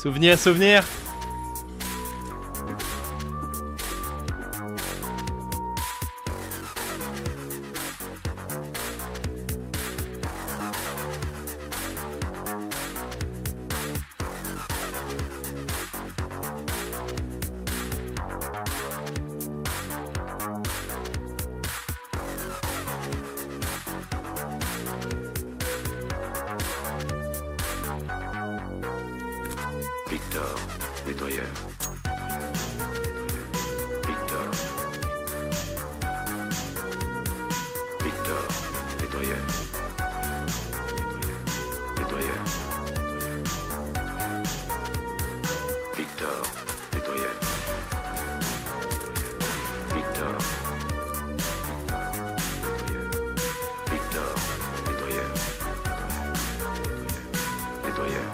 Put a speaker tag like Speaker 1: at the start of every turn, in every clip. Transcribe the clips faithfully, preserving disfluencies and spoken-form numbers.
Speaker 1: Souvenir, souvenir.
Speaker 2: Victor, nettoyeur. Victor. Victor, nettoyeur. Nettoyeur. Victor, nettoyeur. Victor. Victor, nettoyeur. Nettoyeur.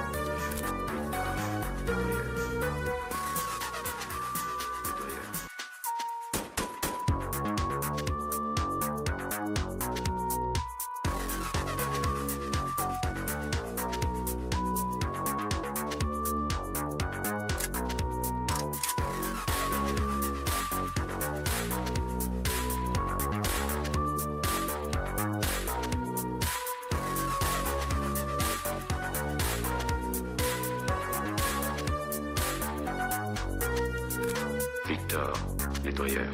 Speaker 2: Victor, nettoyeur.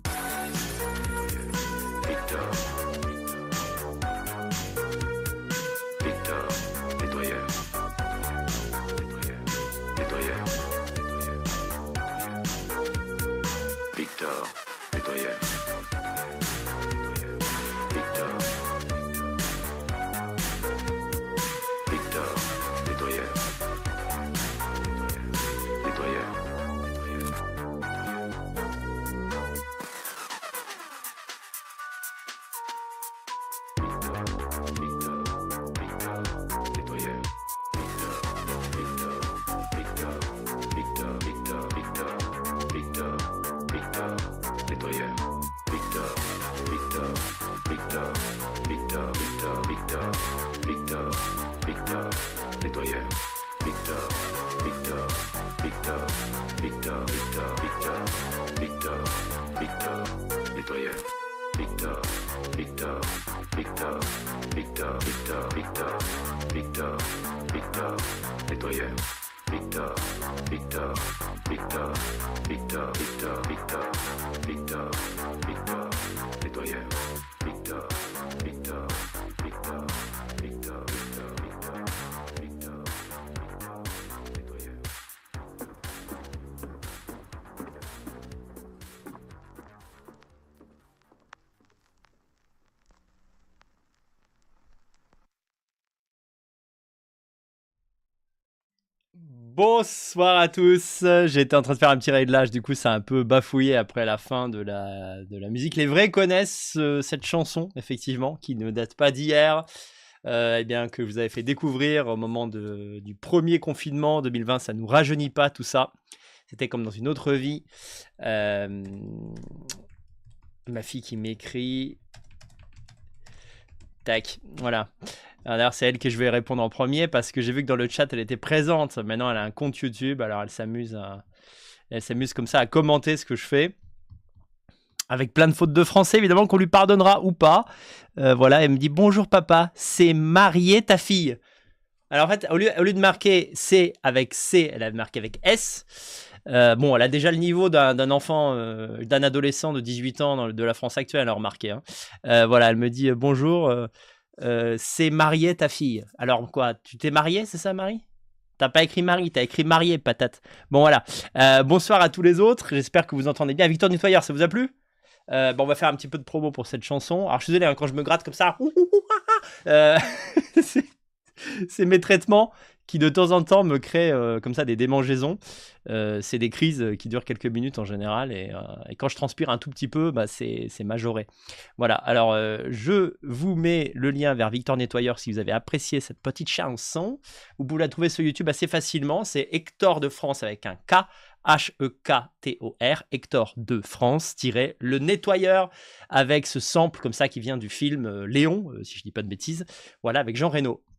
Speaker 2: Victor. Victor, nettoyeur. Nettoyeur. Victor, nettoyeur. Victor. Victor, nettoyeur. Nettoyeur.
Speaker 1: Bonsoir à tous, j'étais en train de faire un petit réglage, du coup ça a un peu bafouillé après la fin de la, de la musique. Les vrais connaissent euh, cette chanson, effectivement, qui ne date pas d'hier, euh, eh bien, que vous avez fait découvrir au moment de, du premier confinement deux mille vingt, ça nous rajeunit pas tout ça, c'était comme dans une autre vie. Euh, ma fille qui m'écrit, tac, voilà. D'ailleurs, c'est elle que je vais répondre en premier parce que j'ai vu que dans le chat, elle était présente. Maintenant, elle a un compte YouTube, alors elle s'amuse à... elle s'amuse comme ça à commenter ce que je fais. Avec plein de fautes de français, évidemment, qu'on lui pardonnera ou pas. Euh, voilà, elle me dit « Bonjour papa, c'est marié ta fille ». Alors en fait, au lieu, au lieu de marquer C avec C, elle a marqué avec S. Euh, bon, elle a déjà le niveau d'un, d'un enfant, euh, d'un adolescent de dix-huit ans dans, de la France actuelle, elle a remarqué. Hein. Euh, voilà, elle me dit euh, « Bonjour euh, ». Euh, c'est marié ta fille. Alors quoi, tu t'es marié, c'est ça, Marie? T'as pas écrit Marie, t'as écrit marié, patate. Bon voilà. Euh, bonsoir à tous les autres. J'espère que vous entendez bien. Victor Nettoyeur, ça vous a plu? euh, bon, on va faire un petit peu de promo pour cette chanson. Alors je suis désolé hein, quand je me gratte comme ça. euh, c'est, c'est mes traitements qui de temps en temps me créent euh, comme ça des démangeaisons. Euh, c'est des crises qui durent quelques minutes en général et, euh, et quand je transpire un tout petit peu, bah, c'est, c'est majoré. Voilà, alors euh, je vous mets le lien vers Victor Nettoyeur si vous avez apprécié cette petite chanson. Vous pouvez la trouver sur YouTube assez facilement, c'est Hector de France avec un K, H E K T O R, Hector de France, le nettoyeur, avec ce sample comme ça qui vient du film euh, Léon, euh, si je dis pas de bêtises, voilà, avec Jean Reno.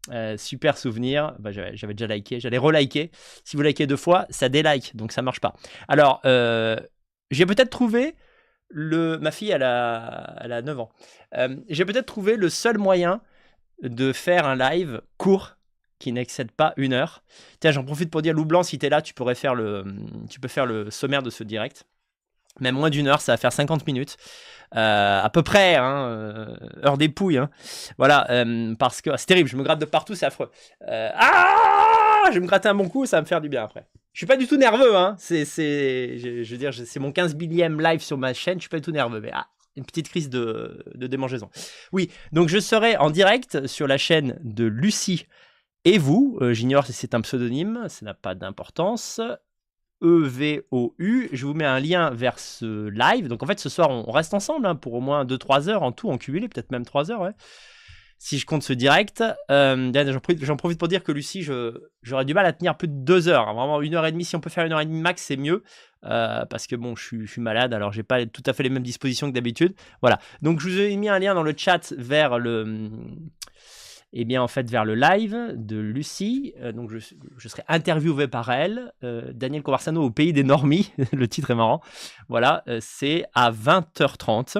Speaker 1: Euh, super souvenir. Bah, j'avais, j'avais déjà liké. J'allais reliker. Si vous likez deux fois, ça délike. Donc ça marche pas. Alors, euh, j'ai peut-être trouvé le. Ma fille, elle a, elle a neuf ans. Euh, j'ai peut-être trouvé le seul moyen de faire un live court qui n'excède pas une heure. Tiens, j'en profite pour dire, Lou Blanc, si t'es là, tu pourrais faire le, tu peux faire le sommaire de ce direct. Même moins d'une heure, ça va faire cinquante minutes. Euh, à peu près, hein, euh, heure des pouilles. Hein. Voilà, euh, parce que c'est terrible, je me gratte de partout, c'est affreux. Euh, ah, je vais me gratter un bon coup, ça va me faire du bien après. Je suis pas du tout nerveux, hein. C'est, c'est, je, je veux dire, c'est mon quinze millième live sur ma chaîne, je suis pas du tout nerveux, mais ah, une petite crise de, de démangeaison. Oui, donc je serai en direct sur la chaîne de Lucie et vous. Euh, j'ignore si c'est un pseudonyme, ça n'a pas d'importance. E V O U, je vous mets un lien vers ce live. Donc en fait ce soir on reste ensemble hein, pour au moins deux trois heures en tout, en cumulé, peut-être même trois heures ouais. Si je compte ce direct. Euh, j'en, profite, j'en profite pour dire que Lucie, je, j'aurais du mal à tenir plus de deux heures. Hein, vraiment une heure et demie, si on peut faire une heure et demie max, c'est mieux. Euh, parce que bon, je suis, je suis malade, alors j'ai pas tout à fait les mêmes dispositions que d'habitude. Voilà. Donc je vous ai mis un lien dans le chat vers le... Eh bien, en fait, vers le live de Lucie. Euh, donc, je, je serai interviewé par elle. Euh, Daniel Conversano au pays des normies. Le titre est marrant. Voilà, euh, c'est à vingt heures trente.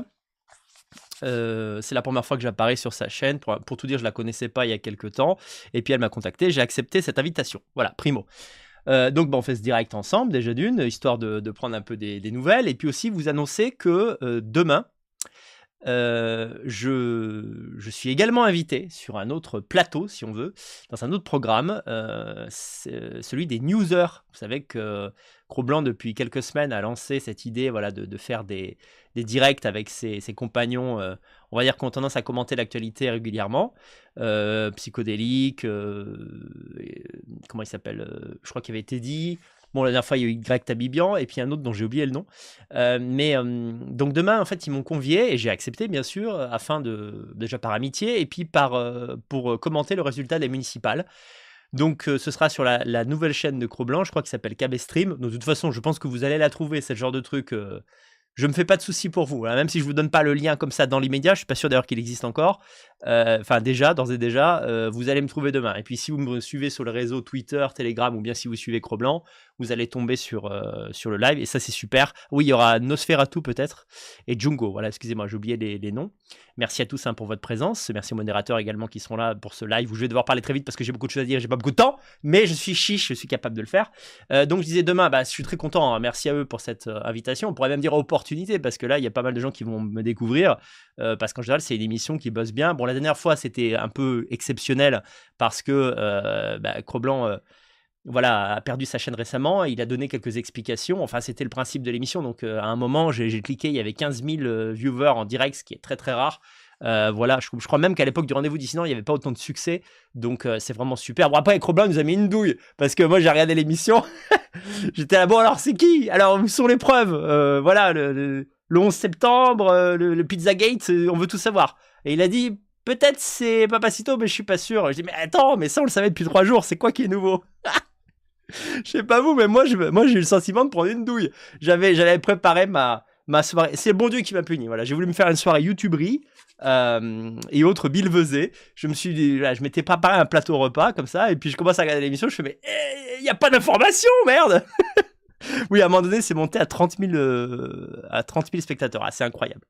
Speaker 1: Euh, c'est la première fois que j'apparais sur sa chaîne. Pour, pour tout dire, je la connaissais pas il y a quelques temps. Et puis, elle m'a contacté. J'ai accepté cette invitation. Voilà, primo. Euh, donc, bah, on fait ce direct ensemble, déjà d'une, histoire de, de prendre un peu des, des nouvelles. Et puis aussi, vous annoncer que euh, demain, Euh, je, je suis également invité sur un autre plateau, si on veut, dans un autre programme, euh, c'est celui des newsers. Vous savez que Cro-Blanc, depuis quelques semaines, a lancé cette idée voilà, de, de faire des, des directs avec ses, ses compagnons, euh, on va dire, qui ont tendance à commenter l'actualité régulièrement. Euh, psychodélique, euh, comment il s'appelle euh, Je crois qu'il y avait Teddy. Bon, la dernière fois, il y a eu Greg Tabibian et puis un autre dont j'ai oublié le nom. Euh, mais euh, donc demain, en fait, ils m'ont convié et j'ai accepté, bien sûr, afin de, déjà par amitié et puis par, euh, pour commenter le résultat des municipales. Donc, euh, ce sera sur la, la nouvelle chaîne de Cro-Blanc, je crois qu'il s'appelle K B Stream. Donc, de toute façon, je pense que vous allez la trouver, c'est le genre de truc. Euh, je me fais pas de soucis pour vous. Hein. Même si je vous donne pas le lien comme ça dans l'immédiat, je suis pas sûr d'ailleurs qu'il existe encore. Enfin, euh, déjà, d'ores et déjà, euh, vous allez me trouver demain. Et puis, si vous me suivez sur le réseau Twitter, Telegram, ou bien si vous suivez Cro-Blanc, vous allez tomber sur, euh, sur le live. Et ça, c'est super. Oui, il y aura Nosferatu peut-être et Jungo. Voilà, excusez-moi, j'ai oublié les, les noms. Merci à tous hein, pour votre présence. Merci aux modérateurs également qui seront là pour ce live où je vais devoir parler très vite parce que j'ai beaucoup de choses à dire. J'ai pas beaucoup de temps, mais je suis chiche, je suis capable de le faire. Euh, donc, je disais demain, bah, je suis très content. Hein. Merci à eux pour cette euh, invitation. On pourrait même dire opportunité parce que là, il y a pas mal de gens qui vont me découvrir. Euh, parce qu'en général, c'est une émission qui bosse bien. Bon, la dernière fois, c'était un peu exceptionnel parce que euh, bah, Cro-Blanc euh, voilà, a perdu sa chaîne récemment. Il a donné quelques explications. Enfin, c'était le principe de l'émission. Donc, euh, à un moment, j'ai, j'ai cliqué. Il y avait quinze mille euh, viewers en direct, ce qui est très, très rare. Euh, voilà, je, je crois même qu'à l'époque du rendez-vous dissident, il n'y avait pas autant de succès. Donc, euh, c'est vraiment super. Bon, après, Cro-Blanc nous a mis une douille parce que moi, j'ai regardé l'émission. J'étais là, bon, alors, c'est qui? Alors, où sont les preuves? euh, Voilà, le, le, le onze septembre, euh, le, le Pizzagate, euh, on veut tout savoir. Et il a dit, peut-être c'est Papacito, mais je suis pas sûr. Je dis, mais attends, mais ça, on le savait depuis trois jours. C'est quoi qui est nouveau? Je sais pas vous, mais moi, je, moi, j'ai eu le sentiment de prendre une douille. J'avais, j'avais préparé ma, ma soirée. C'est le bon Dieu qui m'a puni. Voilà, j'ai voulu me faire une soirée YouTuberie euh, et autres bilvesées. Je me suis dit, là, je m'étais préparé un plateau repas comme ça, et puis je commence à regarder l'émission. Je fais, mais il eh, y a pas d'information, merde. Oui, à un moment donné, c'est monté à trente mille, euh, à trente mille spectateurs. Ah, c'est incroyable.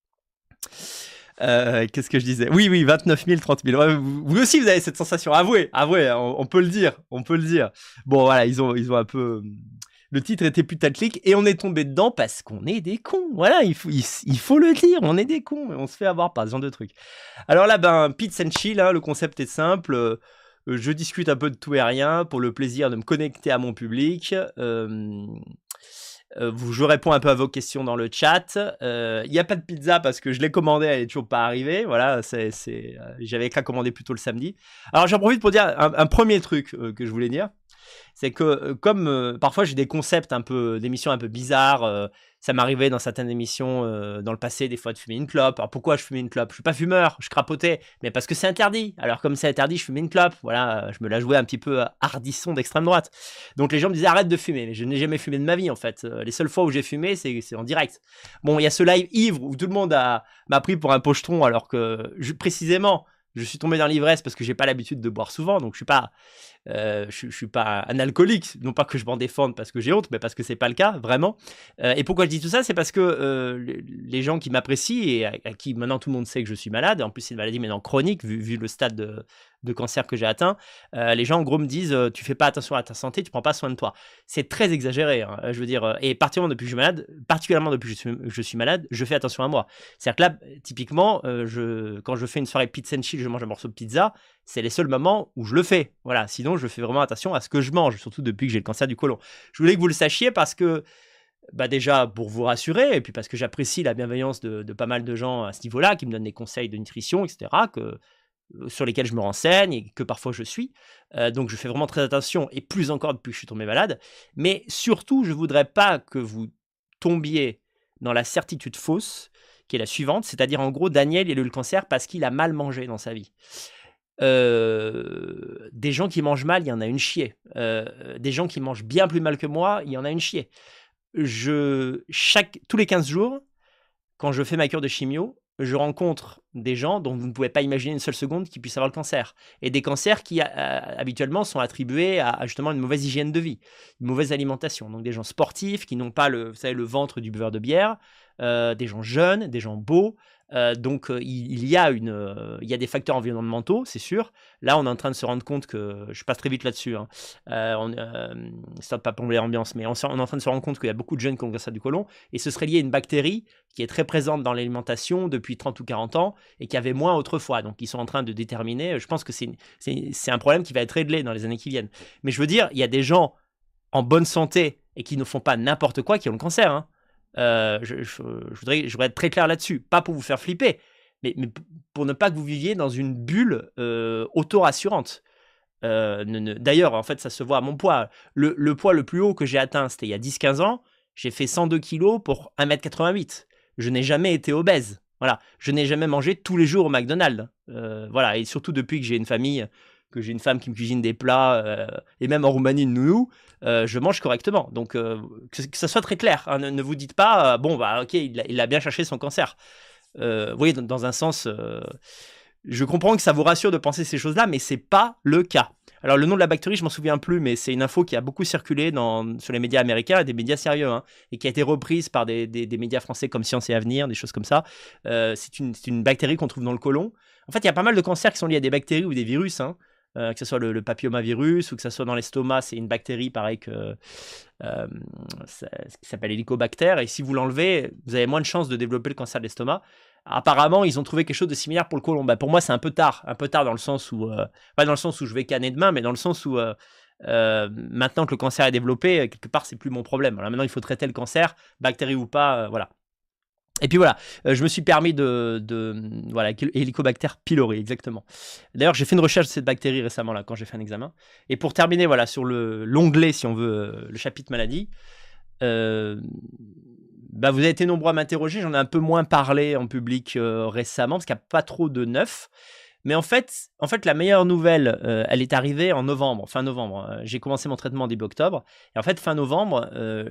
Speaker 1: Euh, qu'est-ce que je disais? Oui, oui, vingt-neuf mille, trente mille. Ouais, vous, vous aussi, vous avez cette sensation. Avouez, avouez, on, on peut le dire, on peut le dire. Bon, voilà, ils ont, ils ont un peu. Le titre était putaclic et on est tombé dedans parce qu'on est des cons. Voilà, il faut, il, il faut le dire, on est des cons et on se fait avoir par ce genre de trucs. Alors là, ben, Pizza and Chill, hein, le concept est simple. Euh, je discute un peu de tout et rien pour le plaisir de me connecter à mon public. Euh, Euh, vous, je réponds un peu à vos questions dans le chat. Il euh, n'y a pas de pizza parce que je l'ai commandée, elle n'est toujours pas arrivée. Voilà, c'est, c'est, euh, j'avais qu'à commander plutôt le samedi. Alors j'en profite pour dire un, un premier truc euh, que je voulais dire. C'est que euh, comme euh, parfois j'ai des concepts un peu, d'émissions un peu bizarres, euh, ça m'arrivait dans certaines émissions euh, dans le passé des fois de fumer une clope. Alors pourquoi je fumais une clope? Je suis pas fumeur, je crapotais, mais parce que c'est interdit. Alors comme c'est interdit, je fumais une clope. Voilà, je me la jouais un petit peu hardisson d'extrême droite. Donc les gens me disaient arrête de fumer, mais je n'ai jamais fumé de ma vie en fait. Les seules fois où j'ai fumé, c'est, c'est en direct. Bon, il y a ce live ivre où tout le monde a, m'a pris pour un pochetron alors que je, précisément, je suis tombé dans l'ivresse parce que j'ai pas l'habitude de boire souvent, donc je suis pas, euh, je, je suis pas un alcoolique, non pas que je m'en défende parce que j'ai honte, mais parce que c'est pas le cas, vraiment. Euh, et pourquoi je dis tout ça, c'est parce que euh, les, les gens qui m'apprécient et à, à qui maintenant tout le monde sait que je suis malade, et en plus c'est une maladie maintenant chronique, vu, vu le stade de, de cancer que j'ai atteint, euh, les gens en gros me disent euh, tu fais pas attention à ta santé, tu prends pas soin de toi. C'est très exagéré, hein, je veux dire, euh, et particulièrement depuis que je suis malade, particulièrement depuis que je suis, je suis malade, je fais attention à moi. C'est-à-dire que là, typiquement, euh, je, quand je fais une soirée pizza and chill, je mange un morceau de pizza, c'est les seuls moments où je le fais. Voilà, sinon je fais vraiment attention à ce que je mange, surtout depuis que j'ai le cancer du côlon. Je voulais que vous le sachiez parce que, bah déjà pour vous rassurer, et puis parce que j'apprécie la bienveillance de, de pas mal de gens à ce niveau-là, qui me donnent des conseils de nutrition, et cetera, que, sur lesquels je me renseigne et que parfois je suis. Euh, donc je fais vraiment très attention, et plus encore depuis que je suis tombé malade. Mais surtout, je voudrais pas que vous tombiez dans la certitude fausse, qui est la suivante, c'est-à-dire en gros, Daniel, il a eu le cancer parce qu'il a mal mangé dans sa vie. Euh, des gens qui mangent mal, il y en a une chier. Euh, des gens qui mangent bien plus mal que moi, il y en a une chier. Je, chaque, tous les quinze jours, quand je fais ma cure de chimio, je rencontre des gens dont vous ne pouvez pas imaginer une seule seconde qui puissent avoir le cancer. Et des cancers qui, euh, habituellement, sont attribués à, à justement une mauvaise hygiène de vie, une mauvaise alimentation. Donc des gens sportifs qui n'ont pas le, vous savez, le ventre du buveur de bière, euh, des gens jeunes, des gens beaux. Euh, donc euh, il, il, y a une, euh, il y a des facteurs environnementaux, c'est sûr. Là, on est en train de se rendre compte que, je passe très vite là-dessus, hein, euh, on, euh, ça ne pas plomber l'ambiance, mais on, on est en train de se rendre compte qu'il y a beaucoup de jeunes qui ont le cancer du côlon, et ce serait lié à une bactérie qui est très présente dans l'alimentation depuis trente ou quarante ans, et qui avait moins autrefois. Donc ils sont en train de déterminer, je pense que c'est, c'est, c'est un problème qui va être réglé dans les années qui viennent. Mais je veux dire, il y a des gens en bonne santé et qui ne font pas n'importe quoi qui ont le cancer, hein. Euh, je, je, je, voudrais, je voudrais être très clair là-dessus, pas pour vous faire flipper, mais, mais pour ne pas que vous viviez dans une bulle euh, auto-rassurante. Euh, ne, ne, d'ailleurs, en fait, ça se voit à mon poids. Le, le poids le plus haut que j'ai atteint, c'était il y a dix quinze ans. J'ai fait cent deux kilos pour un mètre quatre-vingt-huit. Je n'ai jamais été obèse. Voilà. Je n'ai jamais mangé tous les jours au McDonald's. Euh, voilà. Et surtout depuis que j'ai une famille, que j'ai une femme qui me cuisine des plats, euh, et même en Roumanie, une nounou, euh, je mange correctement. Donc, euh, que, que ça soit très clair. Hein, ne, ne vous dites pas, euh, bon, bah, ok, il a, il a bien cherché son cancer. Euh, vous voyez, dans, dans un sens, euh, je comprends que ça vous rassure de penser ces choses-là, mais c'est pas le cas. Alors, le nom de la bactérie, je m'en souviens plus, mais c'est une info qui a beaucoup circulé dans, sur les médias américains, et des médias sérieux, hein, et qui a été reprise par des, des, des médias français comme Science et Avenir, des choses comme ça. Euh, c'est, une, c'est une bactérie qu'on trouve dans le côlon. En fait, il y a pas mal de cancers qui sont liés à des bactéries ou des virus, hein. Euh, que ce soit le, le papillomavirus ou que ce soit dans l'estomac, c'est une bactérie pareil que euh, ça, qui s'appelle Helicobacter. Et si vous l'enlevez, vous avez moins de chances de développer le cancer de l'estomac. Apparemment, ils ont trouvé quelque chose de similaire pour le côlon. Bah, pour moi, c'est un peu tard, un peu tard dans le sens où, euh, pas dans le sens où je vais canner demain, mais dans le sens où euh, euh, maintenant que le cancer est développé, quelque part, c'est plus mon problème. Alors maintenant, il faut traiter le cancer, bactérie ou pas, euh, voilà. Et puis voilà, euh, je me suis permis de, de voilà, Helicobacter pylori, exactement. D'ailleurs, j'ai fait une recherche de cette bactérie récemment là, quand j'ai fait un examen. Et pour terminer, voilà, sur le l'onglet, si on veut, euh, le chapitre maladie, euh, bah, vous avez été nombreux à m'interroger. J'en ai un peu moins parlé en public euh, récemment parce qu'il n'y a pas trop de neuf. Mais en fait, en fait, la meilleure nouvelle, euh, elle est arrivée en novembre, fin novembre. Euh, j'ai commencé mon traitement début octobre. Et en fait, fin novembre, euh,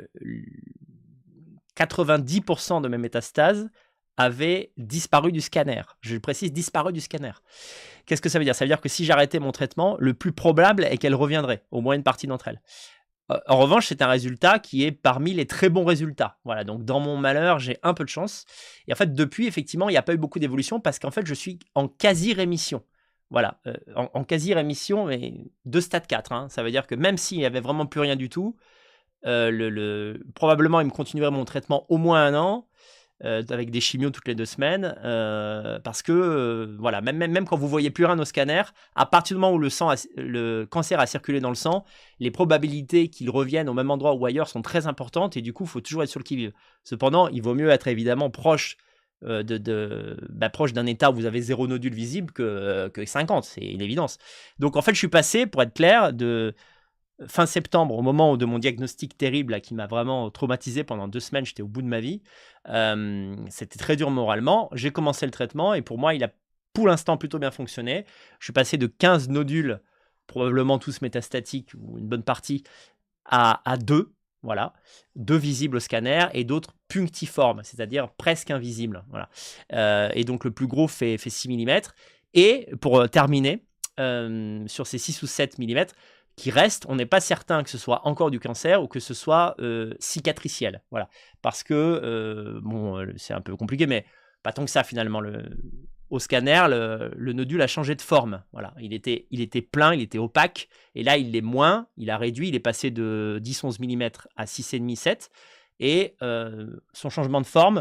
Speaker 1: quatre-vingt-dix pour cent de mes métastases avaient disparu du scanner. Je précise, disparu du scanner. Qu'est-ce que ça veut dire? Ça veut dire que si j'arrêtais mon traitement, le plus probable est qu'elles reviendraient, au moins une partie d'entre elles. En revanche, c'est un résultat qui est parmi les très bons résultats. Voilà, donc dans mon malheur, j'ai un peu de chance. Et en fait, depuis, effectivement, il n'y a pas eu beaucoup d'évolution parce qu'en fait, je suis en quasi-rémission. Voilà, euh, en, en quasi-rémission, mais de stade quatre. Hein. Ça veut dire que même s'il n'y avait vraiment plus rien du tout, Euh, le, le, probablement, il me continuerait mon traitement au moins un an, euh, avec des chimios toutes les deux semaines, euh, parce que, euh, voilà, même, même, même quand vous ne voyez plus rien au scanner, à partir du moment où le, sang a, le cancer a circulé dans le sang, les probabilités qu'il revienne au même endroit ou ailleurs sont très importantes, et du coup, il faut toujours être sur le qui-vive. Cependant, il vaut mieux être évidemment proche, euh, de, de, bah, proche d'un état où vous avez zéro nodule visible que, euh, que cinquante, c'est une évidence. Donc, en fait, je suis passé, pour être clair, de... fin septembre, au moment de mon diagnostic terrible là, qui m'a vraiment traumatisé pendant deux semaines, j'étais au bout de ma vie. Euh, c'était très dur moralement. J'ai commencé le traitement et pour moi, il a pour l'instant plutôt bien fonctionné. Je suis passé de quinze nodules, probablement tous métastatiques ou une bonne partie, à, à deux. Voilà, deux visibles au scanner et d'autres punctiformes, c'est-à-dire presque invisibles. Voilà. Euh, et donc le plus gros fait, fait six millimètres. Et pour euh, terminer, euh, sur ces six ou sept millimètres qui restent, on n'est pas certain que ce soit encore du cancer ou que ce soit euh, cicatriciel. Voilà. Parce que, euh, bon, euh, c'est un peu compliqué, mais pas tant que ça finalement. Le, au scanner, le, le nodule a changé de forme. Voilà. Il était, il était plein, il était opaque, et là, il l'est moins, il a réduit, il est passé de dix à onze millimètres à six virgule cinq sept, et euh, son changement de forme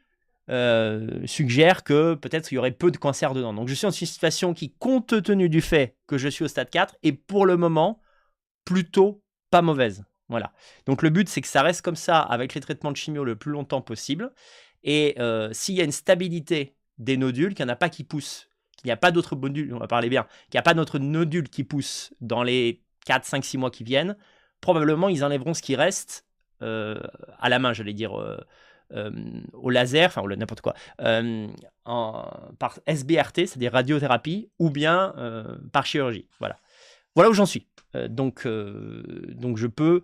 Speaker 1: Euh, suggère que peut-être il y aurait peu de cancer dedans. Donc je suis dans une situation qui, compte tenu du fait que je suis au stade quatre, est pour le moment plutôt pas mauvaise. Voilà. Donc le but, c'est que ça reste comme ça avec les traitements de chimio le plus longtemps possible. Et euh, s'il y a une stabilité des nodules, qu'il n'y en a pas qui poussent, qu'il n'y a pas d'autres nodules, on va parler bien, qu'il n'y a pas d'autres nodules qui poussent dans les quatre, cinq, six mois qui viennent, probablement ils enlèveront ce qui reste euh, à la main, j'allais dire. Euh, Euh, au laser, enfin n'importe quoi, euh, en, par S B R T, c'est-à-dire radiothérapie, ou bien euh, par chirurgie. Voilà, voilà où j'en suis. Euh, donc, euh, donc je peux,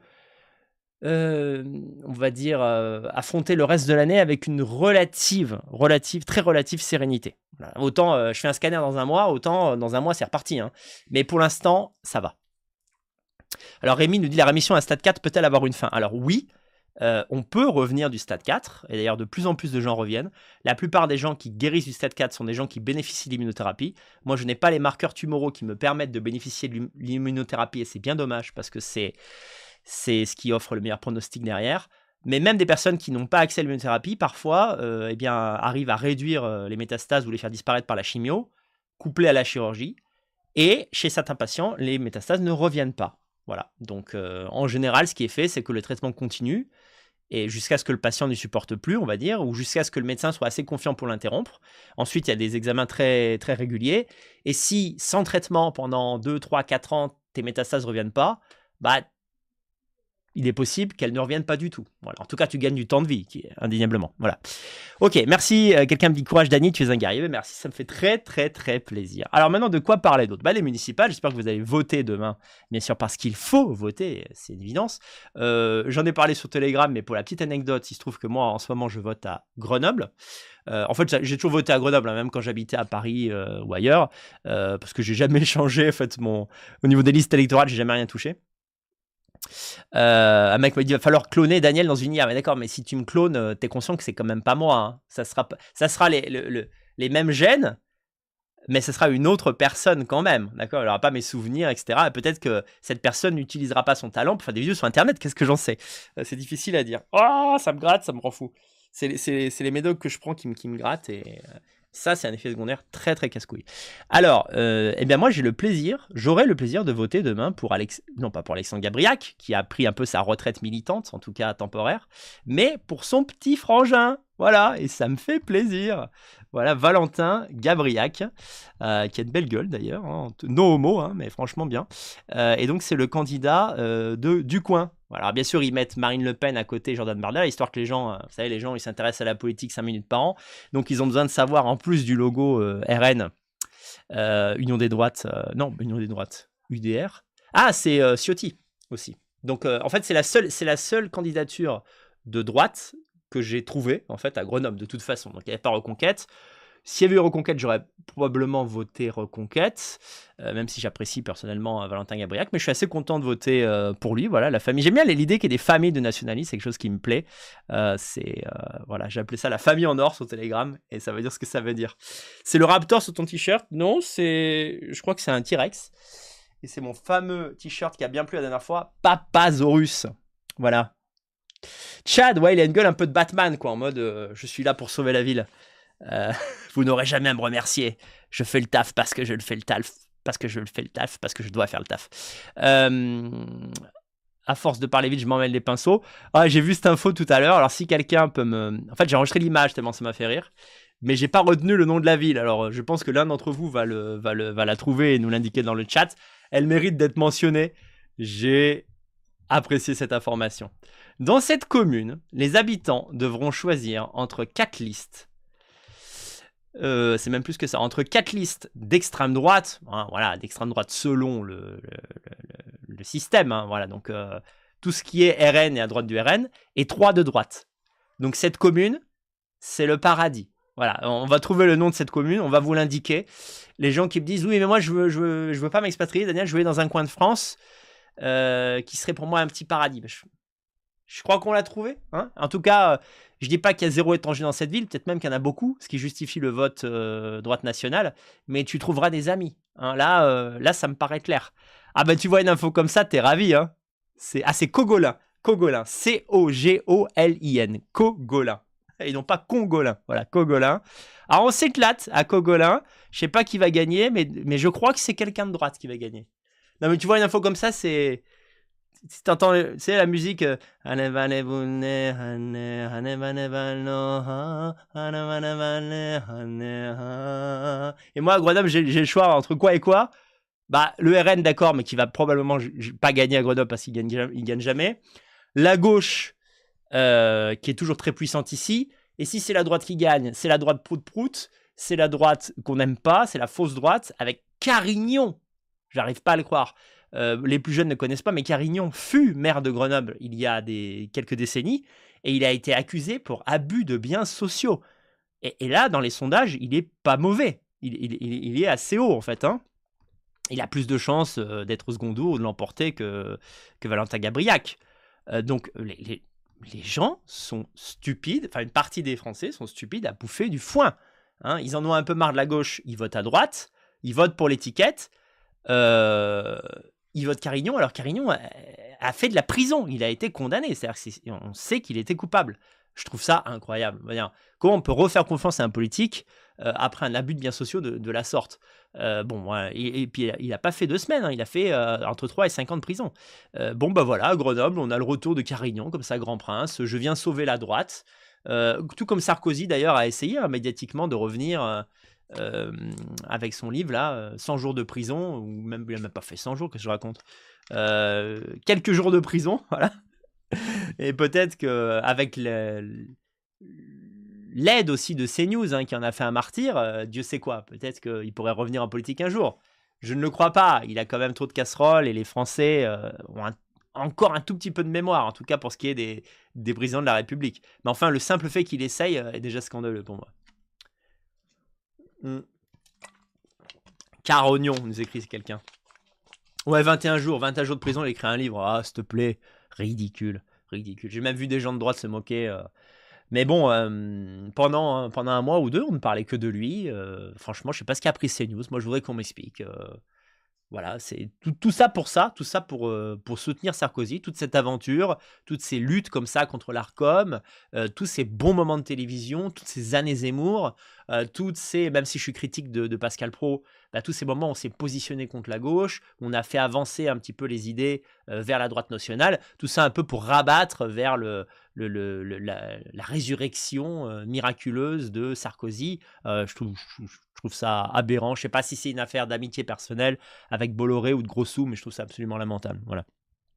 Speaker 1: euh, on va dire, euh, affronter le reste de l'année avec une relative, relative, très relative sérénité. Voilà. Autant euh, je fais un scanner dans un mois, autant euh, dans un mois c'est reparti. Hein. Mais pour l'instant, ça va. Alors Rémi nous dit, la rémission à stade quatre peut-elle avoir une fin? Alors oui. Euh, on peut revenir du stade quatre, et d'ailleurs de plus en plus de gens reviennent. La plupart des gens qui guérissent du stade quatre sont des gens qui bénéficient de l'immunothérapie. Moi, je n'ai pas les marqueurs tumoraux qui me permettent de bénéficier de l'immunothérapie, et c'est bien dommage parce que c'est, c'est ce qui offre le meilleur pronostic derrière. Mais même des personnes qui n'ont pas accès à l'immunothérapie, parfois, euh, eh bien, arrivent à réduire les métastases ou les faire disparaître par la chimio, couplées à la chirurgie. Et chez certains patients, les métastases ne reviennent pas. Voilà. Donc, euh, en général, ce qui est fait, c'est que le traitement continue, et jusqu'à ce que le patient ne supporte plus, on va dire, ou jusqu'à ce que le médecin soit assez confiant pour l'interrompre. Ensuite, il y a des examens très, très réguliers. Et si, sans traitement, pendant deux, trois, quatre ans, tes métastases ne reviennent pas, bah, il est possible qu'elles ne reviennent pas du tout. Voilà. En tout cas, tu gagnes du temps de vie, indéniablement. Voilà. Ok, merci. Euh, quelqu'un me dit courage, Dany, tu es un guerrier. Merci, ça me fait très, très, très plaisir. Alors maintenant, de quoi parler d'autre? Bah, les municipales, j'espère que vous allez voter demain. Bien sûr, parce qu'il faut voter, c'est une évidence. Euh, j'en ai parlé sur Telegram, mais pour la petite anecdote, il se trouve que moi, en ce moment, je vote à Grenoble. Euh, en fait, j'ai toujours voté à Grenoble, hein, même quand j'habitais à Paris euh, ou ailleurs, euh, parce que j'ai jamais changé, en fait, mon... au niveau des listes électorales, j'ai jamais rien touché. Euh, un mec m'a dit, il va falloir cloner Daniel dans une I A. Mais d'accord, mais si tu me clones, euh, t'es conscient que c'est quand même pas moi. Hein. Ça sera, ça sera les, le, le, les mêmes gènes, mais ce sera une autre personne quand même. D'accord, elle n'aura pas mes souvenirs, et cetera. Et peut-être que cette personne n'utilisera pas son talent pour faire des vidéos sur Internet. Qu'est-ce que j'en sais? euh, C'est difficile à dire. Oh, ça me gratte, ça me rend fou. C'est les médocs que je prends qui me, qui me grattent, et euh, ça, c'est un effet secondaire très, très casse-couille. Alors, euh, eh bien moi, j'ai le plaisir, j'aurai le plaisir de voter demain pour Alex... Non, pas pour Alexandre Gabriac, qui a pris un peu sa retraite militante, en tout cas temporaire, mais pour son petit frangin. Voilà, et ça me fait plaisir. Voilà, Valentin Gabriac, euh, qui a de belle gueule d'ailleurs, hein, no homo, hein, mais franchement bien. Euh, et donc, c'est le candidat euh, de, du coin. Voilà, alors bien sûr, ils mettent Marine Le Pen à côté, Jordan Bardella, histoire que les gens, euh, vous savez, les gens, ils s'intéressent à la politique cinq minutes par an. Donc, ils ont besoin de savoir, en plus du logo euh, R N, euh, Union des droites, euh, non, Union des droites, U D R. Ah, c'est euh, Ciotti aussi. Donc, euh, en fait, c'est la seule, c'est la seule candidature de droite que j'ai trouvée, en fait, à Grenoble, de toute façon. Donc, il n'y avait pas Reconquête. S'il y avait eu Reconquête, j'aurais probablement voté Reconquête, euh, même si j'apprécie personnellement euh, Valentin Gabriac, mais je suis assez content de voter euh, pour lui. Voilà, la famille. J'aime bien l'idée qu'il y ait des familles de nationalistes, c'est quelque chose qui me plaît. Euh, c'est euh, voilà, j'ai appelé ça la famille en or sur Telegram, et ça veut dire ce que ça veut dire. C'est le Raptor sur ton t-shirt? Non, c'est, je crois que c'est un T-Rex, et c'est mon fameux t-shirt qui a bien plu la dernière fois, Papasaurus. Voilà. Chad, ouais, il a une gueule un peu de Batman, quoi, en mode euh, je suis là pour sauver la ville. Euh, vous n'aurez jamais à me remercier. Je fais le taf parce que je le fais le taf, parce que je le fais le taf, parce que je dois faire le taf. Euh, à force de parler vite, je m'en mêle les pinceaux. Ah, j'ai vu cette info tout à l'heure. Alors si quelqu'un peut me, en fait, j'ai enregistré l'image tellement ça m'a fait rire, mais j'ai pas retenu le nom de la ville. Alors je pense que l'un d'entre vous va le, va le, va la trouver et nous l'indiquer dans le chat. Elle mérite d'être mentionnée. J'ai apprécié cette information. Dans cette commune, les habitants devront choisir entre quatre listes. Euh, c'est même plus que ça, entre quatre listes d'extrême droite, hein, voilà, d'extrême droite selon le, le, le, le système, hein, voilà, donc euh, tout ce qui est R N et à droite du R N, et trois de droite. Donc cette commune, c'est le paradis. Voilà, on va trouver le nom de cette commune, on va vous l'indiquer. Les gens qui me disent, oui, mais moi, je veux, je veux, je veux pas m'expatrier, Daniel, je veux aller dans un coin de France euh, qui serait pour moi un petit paradis. Ben, je, je crois qu'on l'a trouvé. Hein, en tout cas, je dis pas qu'il y a zéro étranger dans cette ville, peut-être même qu'il y en a beaucoup, ce qui justifie le vote euh, droite nationale, mais tu trouveras des amis. Hein, là, euh, là, ça me paraît clair. Ah ben, tu vois une info comme ça, t'es ravi. Hein. C'est, ah, c'est Cogolin. Cogolin. C O G O L I N. Cogolin. Et non pas Congolin. Voilà, Cogolin. Alors, on s'éclate à Cogolin. Je sais pas qui va gagner, mais, mais je crois que c'est quelqu'un de droite qui va gagner. Non, mais tu vois une info comme ça, c'est... Si t'entends, tu sais, la musique... euh, Et moi, à Grenoble, j'ai, j'ai le choix entre quoi et quoi. Bah, le R N, d'accord, mais qui va probablement j- j- pas gagner à Grenoble parce qu'il gagne, ja- il gagne jamais. La gauche, euh, qui est toujours très puissante ici. Et si c'est la droite qui gagne, c'est la droite prout-prout, c'est la droite qu'on n'aime pas, c'est la fausse droite, avec Carignon. J'arrive pas à le croire. Euh, les plus jeunes ne connaissent pas, mais Carignon fut maire de Grenoble il y a des, quelques décennies, et il a été accusé pour abus de biens sociaux. Et, et là, dans les sondages, il est pas mauvais. Il, il- il- il est assez haut, en fait. Hein. Il a plus de chances euh, d'être au second tour ou de l'emporter que, que Valentin Gabriac. Euh, donc, les, les- les gens sont stupides, enfin, une partie des Français sont stupides à bouffer du foin. Hein. Ils en ont un peu marre de la gauche, ils votent à droite, ils votent pour l'étiquette, euh, ils votent Carignon, alors Carignon a, a fait de la prison, il a été condamné, c'est-à-dire qu'on sait qu'il était coupable. Je trouve ça incroyable. Dire, comment on peut refaire confiance à un politique euh, après un abus de biens sociaux de, de la sorte euh, Bon, voilà. et, et puis il n'a pas fait deux semaines, hein, il a fait euh, entre trois et cinq ans de prison. Euh, bon, bah voilà, à Grenoble, on a le retour de Carignon, comme ça, grand prince. Je viens sauver la droite. Euh, tout comme Sarkozy, d'ailleurs, a essayé hein, médiatiquement de revenir euh, euh, avec son livre, là, euh, cent jours de prison, ou même, il n'a même pas fait cent jours, que je raconte. Euh, quelques jours de prison, voilà. Et peut-être qu'avec l'aide aussi de CNews, hein, qui en a fait un martyr, euh, Dieu sait quoi, peut-être qu'il pourrait revenir en politique un jour. Je ne le crois pas, il a quand même trop de casseroles et les Français euh, ont un- encore un tout petit peu de mémoire, en tout cas pour ce qui est des, des présidents de la République. Mais enfin, le simple fait qu'il essaye euh, est déjà scandaleux pour moi. Mm. Carognon, nous écrit quelqu'un. Ouais, vingt et un jours, vingt et un jours de prison, il écrit un livre. Ah, s'il te plaît, ridicule, ridicule. J'ai même vu des gens de droite se moquer. euh. Mais bon, euh, pendant, pendant un mois ou deux, on ne parlait que de lui. euh, franchement, je sais pas ce qu'a pris CNews. Moi, je voudrais qu'on m'explique. euh. Voilà, c'est tout, tout ça pour ça, tout ça pour, euh, pour soutenir Sarkozy, toute cette aventure, toutes ces luttes comme ça contre l'Arcom, euh, tous ces bons moments de télévision, toutes ces années Zemmour, euh, toutes ces, même si je suis critique de, de Pascal Praud, bah, tous ces moments où on s'est positionné contre la gauche, on a fait avancer un petit peu les idées euh, vers la droite nationale, tout ça un peu pour rabattre vers le, le, le- le- la, la résurrection euh, miraculeuse de Sarkozy. Euh, je, trouve, je, je trouve ça aberrant. Je sais pas si c'est une affaire d'amitié personnelle avec Bolloré ou de gros sous, mais je trouve ça absolument lamentable. Voilà.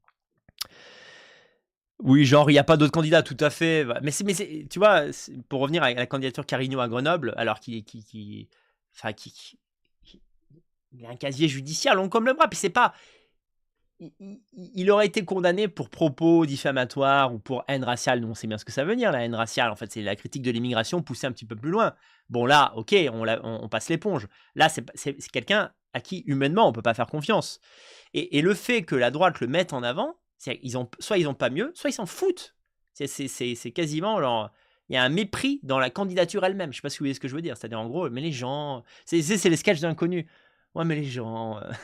Speaker 1: Oui, genre, il n'y a pas d'autres candidats, tout à fait. Mais, c'est, mais c'est, tu vois, c'est- pour revenir à la candidature Carignon à Grenoble, alors qu'il qui, qui, enfin, qui, qui- qui- il a un casier judiciaire long comme le bras, puis c'est pas... Il, il- il aurait été condamné pour propos diffamatoires ou pour haine raciale. Nous, on sait bien ce que ça veut dire, la haine raciale. En fait, c'est la critique de l'immigration poussée un petit peu plus loin. Bon, là, ok, on, la- on- on passe l'éponge. Là, c'est, c'est- c'est quelqu'un à qui, humainement, on ne peut pas faire confiance. Et, et le fait que la droite le mette en avant, c'est ils ont, soit ils n'ont pas mieux, soit ils s'en foutent. C'est, c'est, c'est, c'est quasiment genre... Il y a un mépris dans la candidature elle-même. Je ne sais pas si vous voyez ce que je veux dire. C'est-à-dire, en gros, mais les gens... C'est, c'est, c'est les sketchs d'inconnus. Ouais, mais les gens... euh,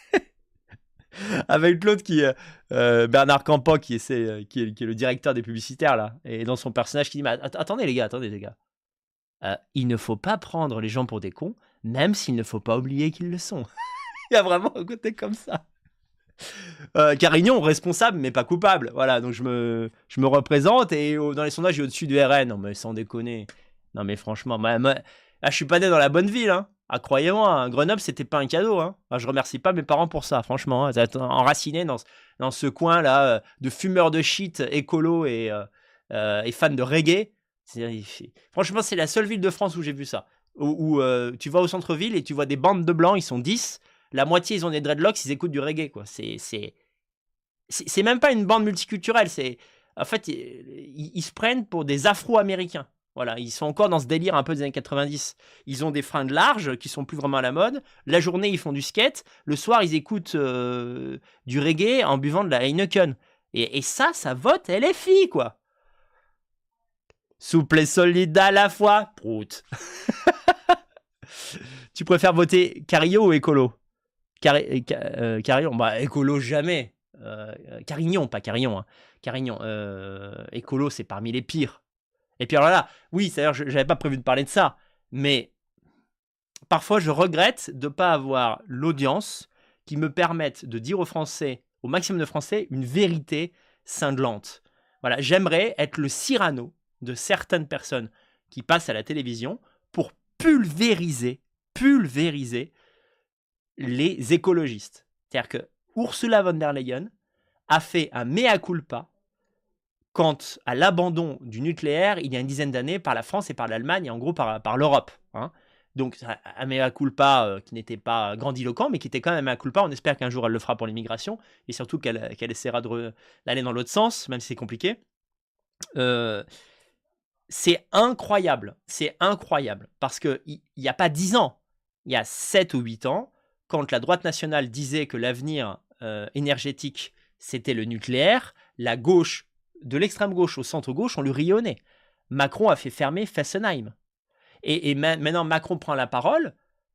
Speaker 1: Avec l'autre qui... euh, euh, Bernard Campan, qui, essaie, euh, qui, est, qui est le directeur des publicitaires, là. Et dans son personnage, qui dit, mais att- attendez les gars, attendez les gars. Euh, il ne faut pas prendre les gens pour des cons, même s'il ne faut pas oublier qu'ils le sont. Il y a vraiment un côté comme ça. Euh, Carignon, responsable, mais pas coupable. Voilà, donc je me, je me représente et au- dans les sondages, il est au-dessus du R N. Non, mais sans déconner. Non, mais franchement, moi, moi- là, je suis pas né dans la bonne ville. Hein. Ah, croyez-moi, hein, Grenoble, c'était pas un cadeau. Hein. Ah, je remercie pas mes parents pour ça, franchement. Hein. D'être enraciné dans, ce- dans ce coin-là euh, de fumeurs de shit, écolo et, euh, euh, et fans de reggae. C'est- franchement, c'est la seule ville de France où j'ai vu ça. Où, où, euh, tu vas au centre-ville et tu vois des bandes de blancs, ils sont dix. La moitié, ils ont des dreadlocks, ils écoutent du reggae, quoi. C'est, c'est, c'est, c'est même pas une bande multiculturelle. C'est, en fait, ils, ils se prennent pour des Afro-Américains. Voilà, ils sont encore dans ce délire un peu des années quatre-vingt-dix. Ils ont des fringues larges qui sont plus vraiment à la mode. La journée, ils font du skate. Le soir, ils écoutent euh, du reggae en buvant de la Heineken. Et, et ça, ça vote L F I, quoi. Souple et solide à la fois. Prout. Tu préfères voter Carillo ou Écolo? Cari euh, Carillon, bah Écolo jamais. Euh, Carignon, pas Carillon. Hein. Carignon. Euh, écolo, c'est parmi les pires. Et puis alors là, oui, c'est-à-dire, je n'avais pas prévu de parler de ça, mais parfois je regrette de ne pas avoir l'audience qui me permette de dire aux Français, au maximum de Français, une vérité cinglante. Voilà, j'aimerais être le Cyrano de certaines personnes qui passent à la télévision pour pulvériser, pulvériser les écologistes. C'est-à-dire que Ursula von der Leyen a fait un mea culpa quant à l'abandon du nucléaire il y a une dizaine d'années par la France et par l'Allemagne et en gros par, par l'Europe. Hein. Donc un mea culpa euh, qui n'était pas grandiloquent mais qui était quand même un mea culpa. On espère qu'un jour elle le fera pour l'immigration et surtout qu'elle qu'elle essaiera d'aller dans l'autre sens, même si c'est compliqué. Euh, c'est incroyable, c'est incroyable parce qu'il n'y a pas dix ans, il y a sept ou huit ans, quand la droite nationale disait que l'avenir euh, énergétique c'était le nucléaire, la gauche de l'extrême gauche au centre gauche, on lui riait au nez. Macron a fait fermer Fessenheim. Et, et ma maintenant, Macron prend la parole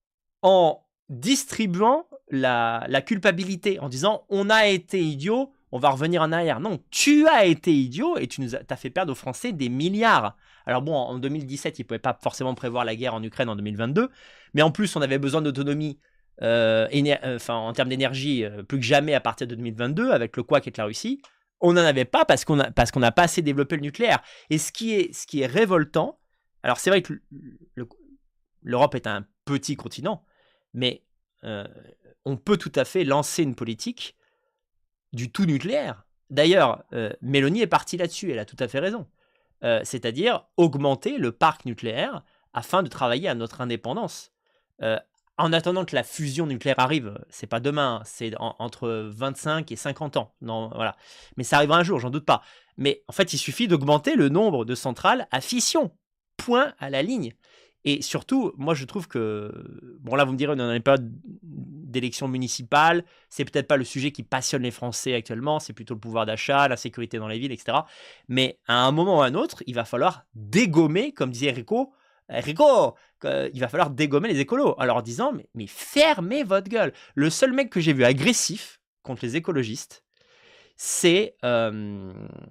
Speaker 1: en distribuant la, la culpabilité, en disant « on a été idiot, on va revenir en arrière ». Non, tu as été idiot et tu nous as, t'as fait perdre aux Français des milliards. Alors bon, en deux mille dix-sept, ils ne pouvaient pas forcément prévoir la guerre en Ukraine en deux mille vingt-deux, mais en plus, on avait besoin d'autonomie euh, euh, en termes d'énergie euh, plus que jamais à partir de deux mille vingt-deux, avec le couac avec la Russie. On n'en avait pas parce qu'on parce qu'on n'a pas assez développé le nucléaire. Et ce qui est, ce qui est révoltant, alors c'est vrai que l'Europe est un petit continent, mais euh, on peut tout à fait lancer une politique du tout nucléaire. D'ailleurs, euh, Mélanie est partie là-dessus, elle a tout à fait raison. Euh, C'est-à-dire augmenter le parc nucléaire afin de travailler à notre indépendance. Euh, En attendant que la fusion nucléaire arrive, c'est pas demain, c'est en, entre vingt-cinq et cinquante ans. Non, voilà. Mais ça arrivera un jour, j'en doute pas. Mais en fait, il suffit d'augmenter le nombre de centrales à fission. Point à la ligne. Et surtout, moi, je trouve que... Bon, là, vous me direz, on n'en est pas d'élections municipales. C'est peut-être pas le sujet qui passionne les Français actuellement. C'est plutôt le pouvoir d'achat, la sécurité dans les villes, et cetera. Mais à un moment ou à un autre, il va falloir dégommer, comme disait Rico, Rico, euh, il va falloir dégommer les écolos en leur disant mais, mais fermez votre gueule. Le seul mec que j'ai vu agressif contre les écologistes, c'est euh,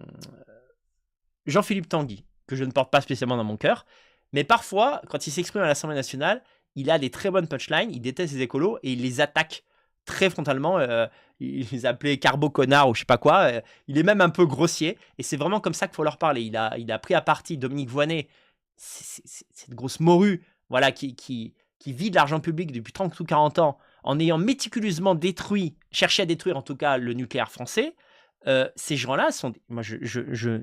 Speaker 1: Jean-Philippe Tanguy, que je ne porte pas spécialement dans mon cœur, mais parfois, quand il s'exprime à l'Assemblée nationale, il a des très bonnes punchlines, il déteste les écolos et il les attaque très frontalement. Euh, il les appelait carbo-connard ou je sais pas quoi. Euh, il est même un peu grossier et c'est vraiment comme ça qu'il faut leur parler. Il a, il a pris à partie Dominique Voynet, cette grosse morue, voilà, qui, qui, qui vit de l'argent public depuis trente ou quarante ans, en ayant méticuleusement détruit, cherché à détruire en tout cas le nucléaire français. Euh, ces gens-là sont... Moi, je, je, je,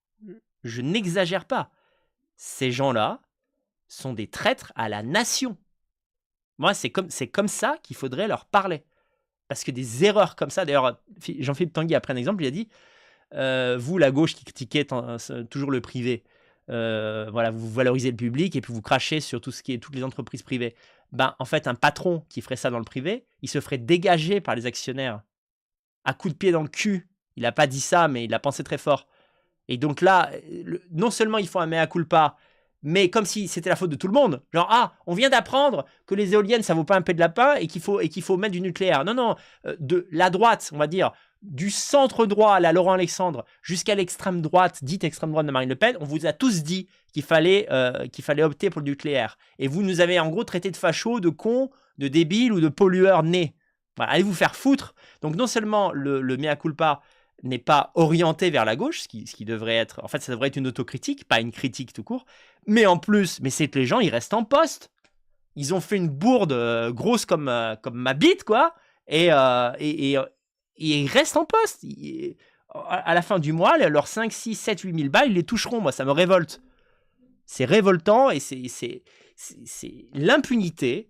Speaker 1: je n'exagère pas. Ces gens-là sont des traîtres à la nation. Moi, c'est comme, c'est comme ça qu'il faudrait leur parler. Parce que des erreurs comme ça... D'ailleurs, Jean-Philippe Tanguy a pris un exemple, il a dit euh, « Vous, la gauche qui critiquez toujours le privé, Euh, voilà, vous valorisez le public et puis vous crachez sur tout ce qui est toutes les entreprises privées. Ben, en fait, un patron qui ferait ça dans le privé, il se ferait dégager par les actionnaires à coups de pied dans le cul. Il n'a pas dit ça, mais il a pensé très fort. Et donc là, le, non seulement il faut un mea culpa, mais comme si c'était la faute de tout le monde. Genre, ah, on vient d'apprendre que les éoliennes, ça vaut pas un peu de lapin et qu'il faut, et qu'il faut mettre du nucléaire. Non, non, euh, de la droite, on va dire, du centre droit à la Laurent Alexandre jusqu'à l'extrême droite, dite extrême droite de Marine Le Pen, on vous a tous dit qu'il fallait, euh, qu'il fallait opter pour le nucléaire. Et vous nous avez en gros traité de fachos, de cons, de débiles ou de pollueurs nés. Voilà, allez vous faire foutre. Donc non seulement le, le mea culpa n'est pas orienté vers la gauche, ce qui, ce qui devrait être... En fait, ça devrait être une autocritique, pas une critique tout court. Mais en plus, mais c'est que les gens, ils restent en poste. Ils ont fait une bourde euh, grosse comme, euh, comme ma bite, quoi. Et... Euh, et, et Et ils restent en poste. Ils, à la fin du mois, leurs cinq, six, sept, huit mille balles, ils les toucheront. Moi, ça me révolte. C'est révoltant et c'est, c'est, c'est, c'est l'impunité.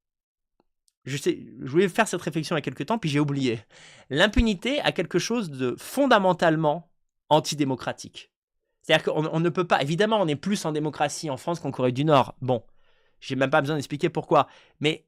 Speaker 1: Je, sais, je voulais faire cette réflexion il y a quelques temps, puis j'ai oublié. L'impunité a quelque chose de fondamentalement antidémocratique. C'est-à-dire qu'on on ne peut pas... Évidemment, on est plus en démocratie en France qu'en Corée du Nord. Bon, j'ai même pas besoin d'expliquer pourquoi. Mais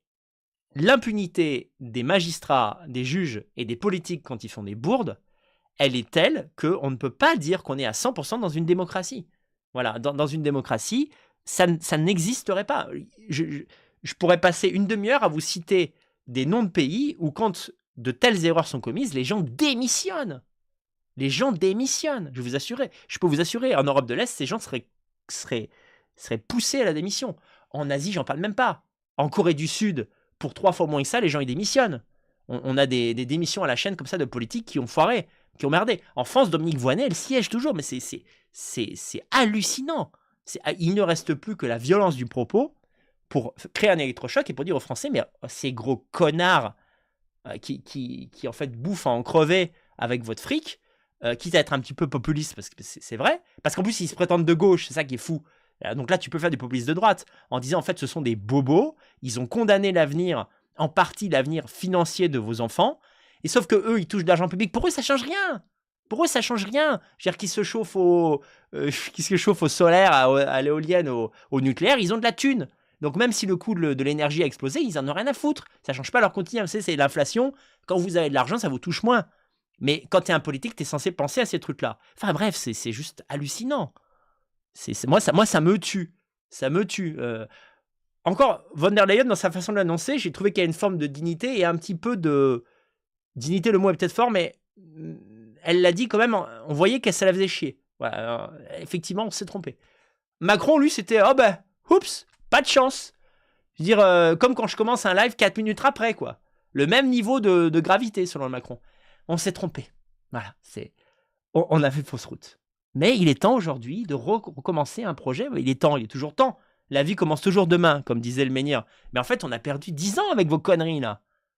Speaker 1: l'impunité des magistrats, des juges et des politiques quand ils font des bourdes, elle est telle qu'on ne peut pas dire qu'on est à cent pour cent dans une démocratie. Voilà, dans, dans une démocratie, ça, n- ça n'existerait pas. Je, je- je pourrais passer une demi-heure à vous citer des noms de pays où quand de telles erreurs sont commises, les gens démissionnent. Les gens démissionnent, je vous assurer. Je peux vous assurer, en Europe de l'Est, ces gens seraient, seraient, seraient poussés à la démission. En Asie, j'en parle même pas. En Corée du Sud, pour trois fois moins que ça, les gens ils démissionnent. On, on a des, des démissions à la chaîne comme ça de politiques qui ont foiré, qui ont merdé. En France, Dominique Voynet, elle siège toujours, mais c'est, c'est, c'est, c'est hallucinant. C'est- il ne reste plus que la violence du propos pour créer un électrochoc et pour dire aux Français, mais oh, ces gros connards euh, qui, qui, qui en fait bouffent à en crever avec votre fric, euh, quitte à être un petit peu populiste, parce que c'est c'est vrai, parce qu'en plus ils se prétendent de gauche, c'est ça qui est fou. Euh, Donc là, tu peux faire des populistes de droite en disant en fait ce sont des bobos, ils ont condamné l'avenir, en partie l'avenir financier de vos enfants, et sauf que eux ils touchent de l'argent public, pour eux ça change rien. Pour eux ça change rien. Je veux dire qu'ils se chauffent au, euh, qu'ils se chauffent au solaire, à, à l'éolienne, au, au nucléaire, ils ont de la thune. Donc même si le coût de, de l'énergie a explosé, ils en ont rien à foutre. Ça change pas leur quotidien. Vous savez, c'est l'inflation. Quand vous avez de l'argent, ça vous touche moins. Mais quand tu es un politique, tu es censé penser à ces trucs-là. Enfin bref, c'est c'est juste hallucinant. C'est c'est- moi, ça, moi, ça me tue. Ça me tue. Euh, encore, von der Leyen, dans sa façon de l'annoncer, j'ai trouvé qu'il y a une forme de dignité et un petit peu de... Dignité, le mot est peut-être fort, mais mm, elle l'a dit quand même, on on voyait qu'elle ça la faisait chier. Voilà, alors, effectivement, on s'est trompé. Macron, lui, c'était, oh ben, oups, pas de chance. Je veux dire, euh, comme quand je commence un live quatre minutes après, quoi. Le même niveau de, de gravité, selon le Macron. On s'est trompé. Voilà, c'est, on, on a fait fausse route. Mais il est temps aujourd'hui de re- recommencer un projet. Il est temps, il est toujours temps. La vie commence toujours demain, comme disait le menhir. Mais en fait, on a perdu dix ans avec vos conneries, là.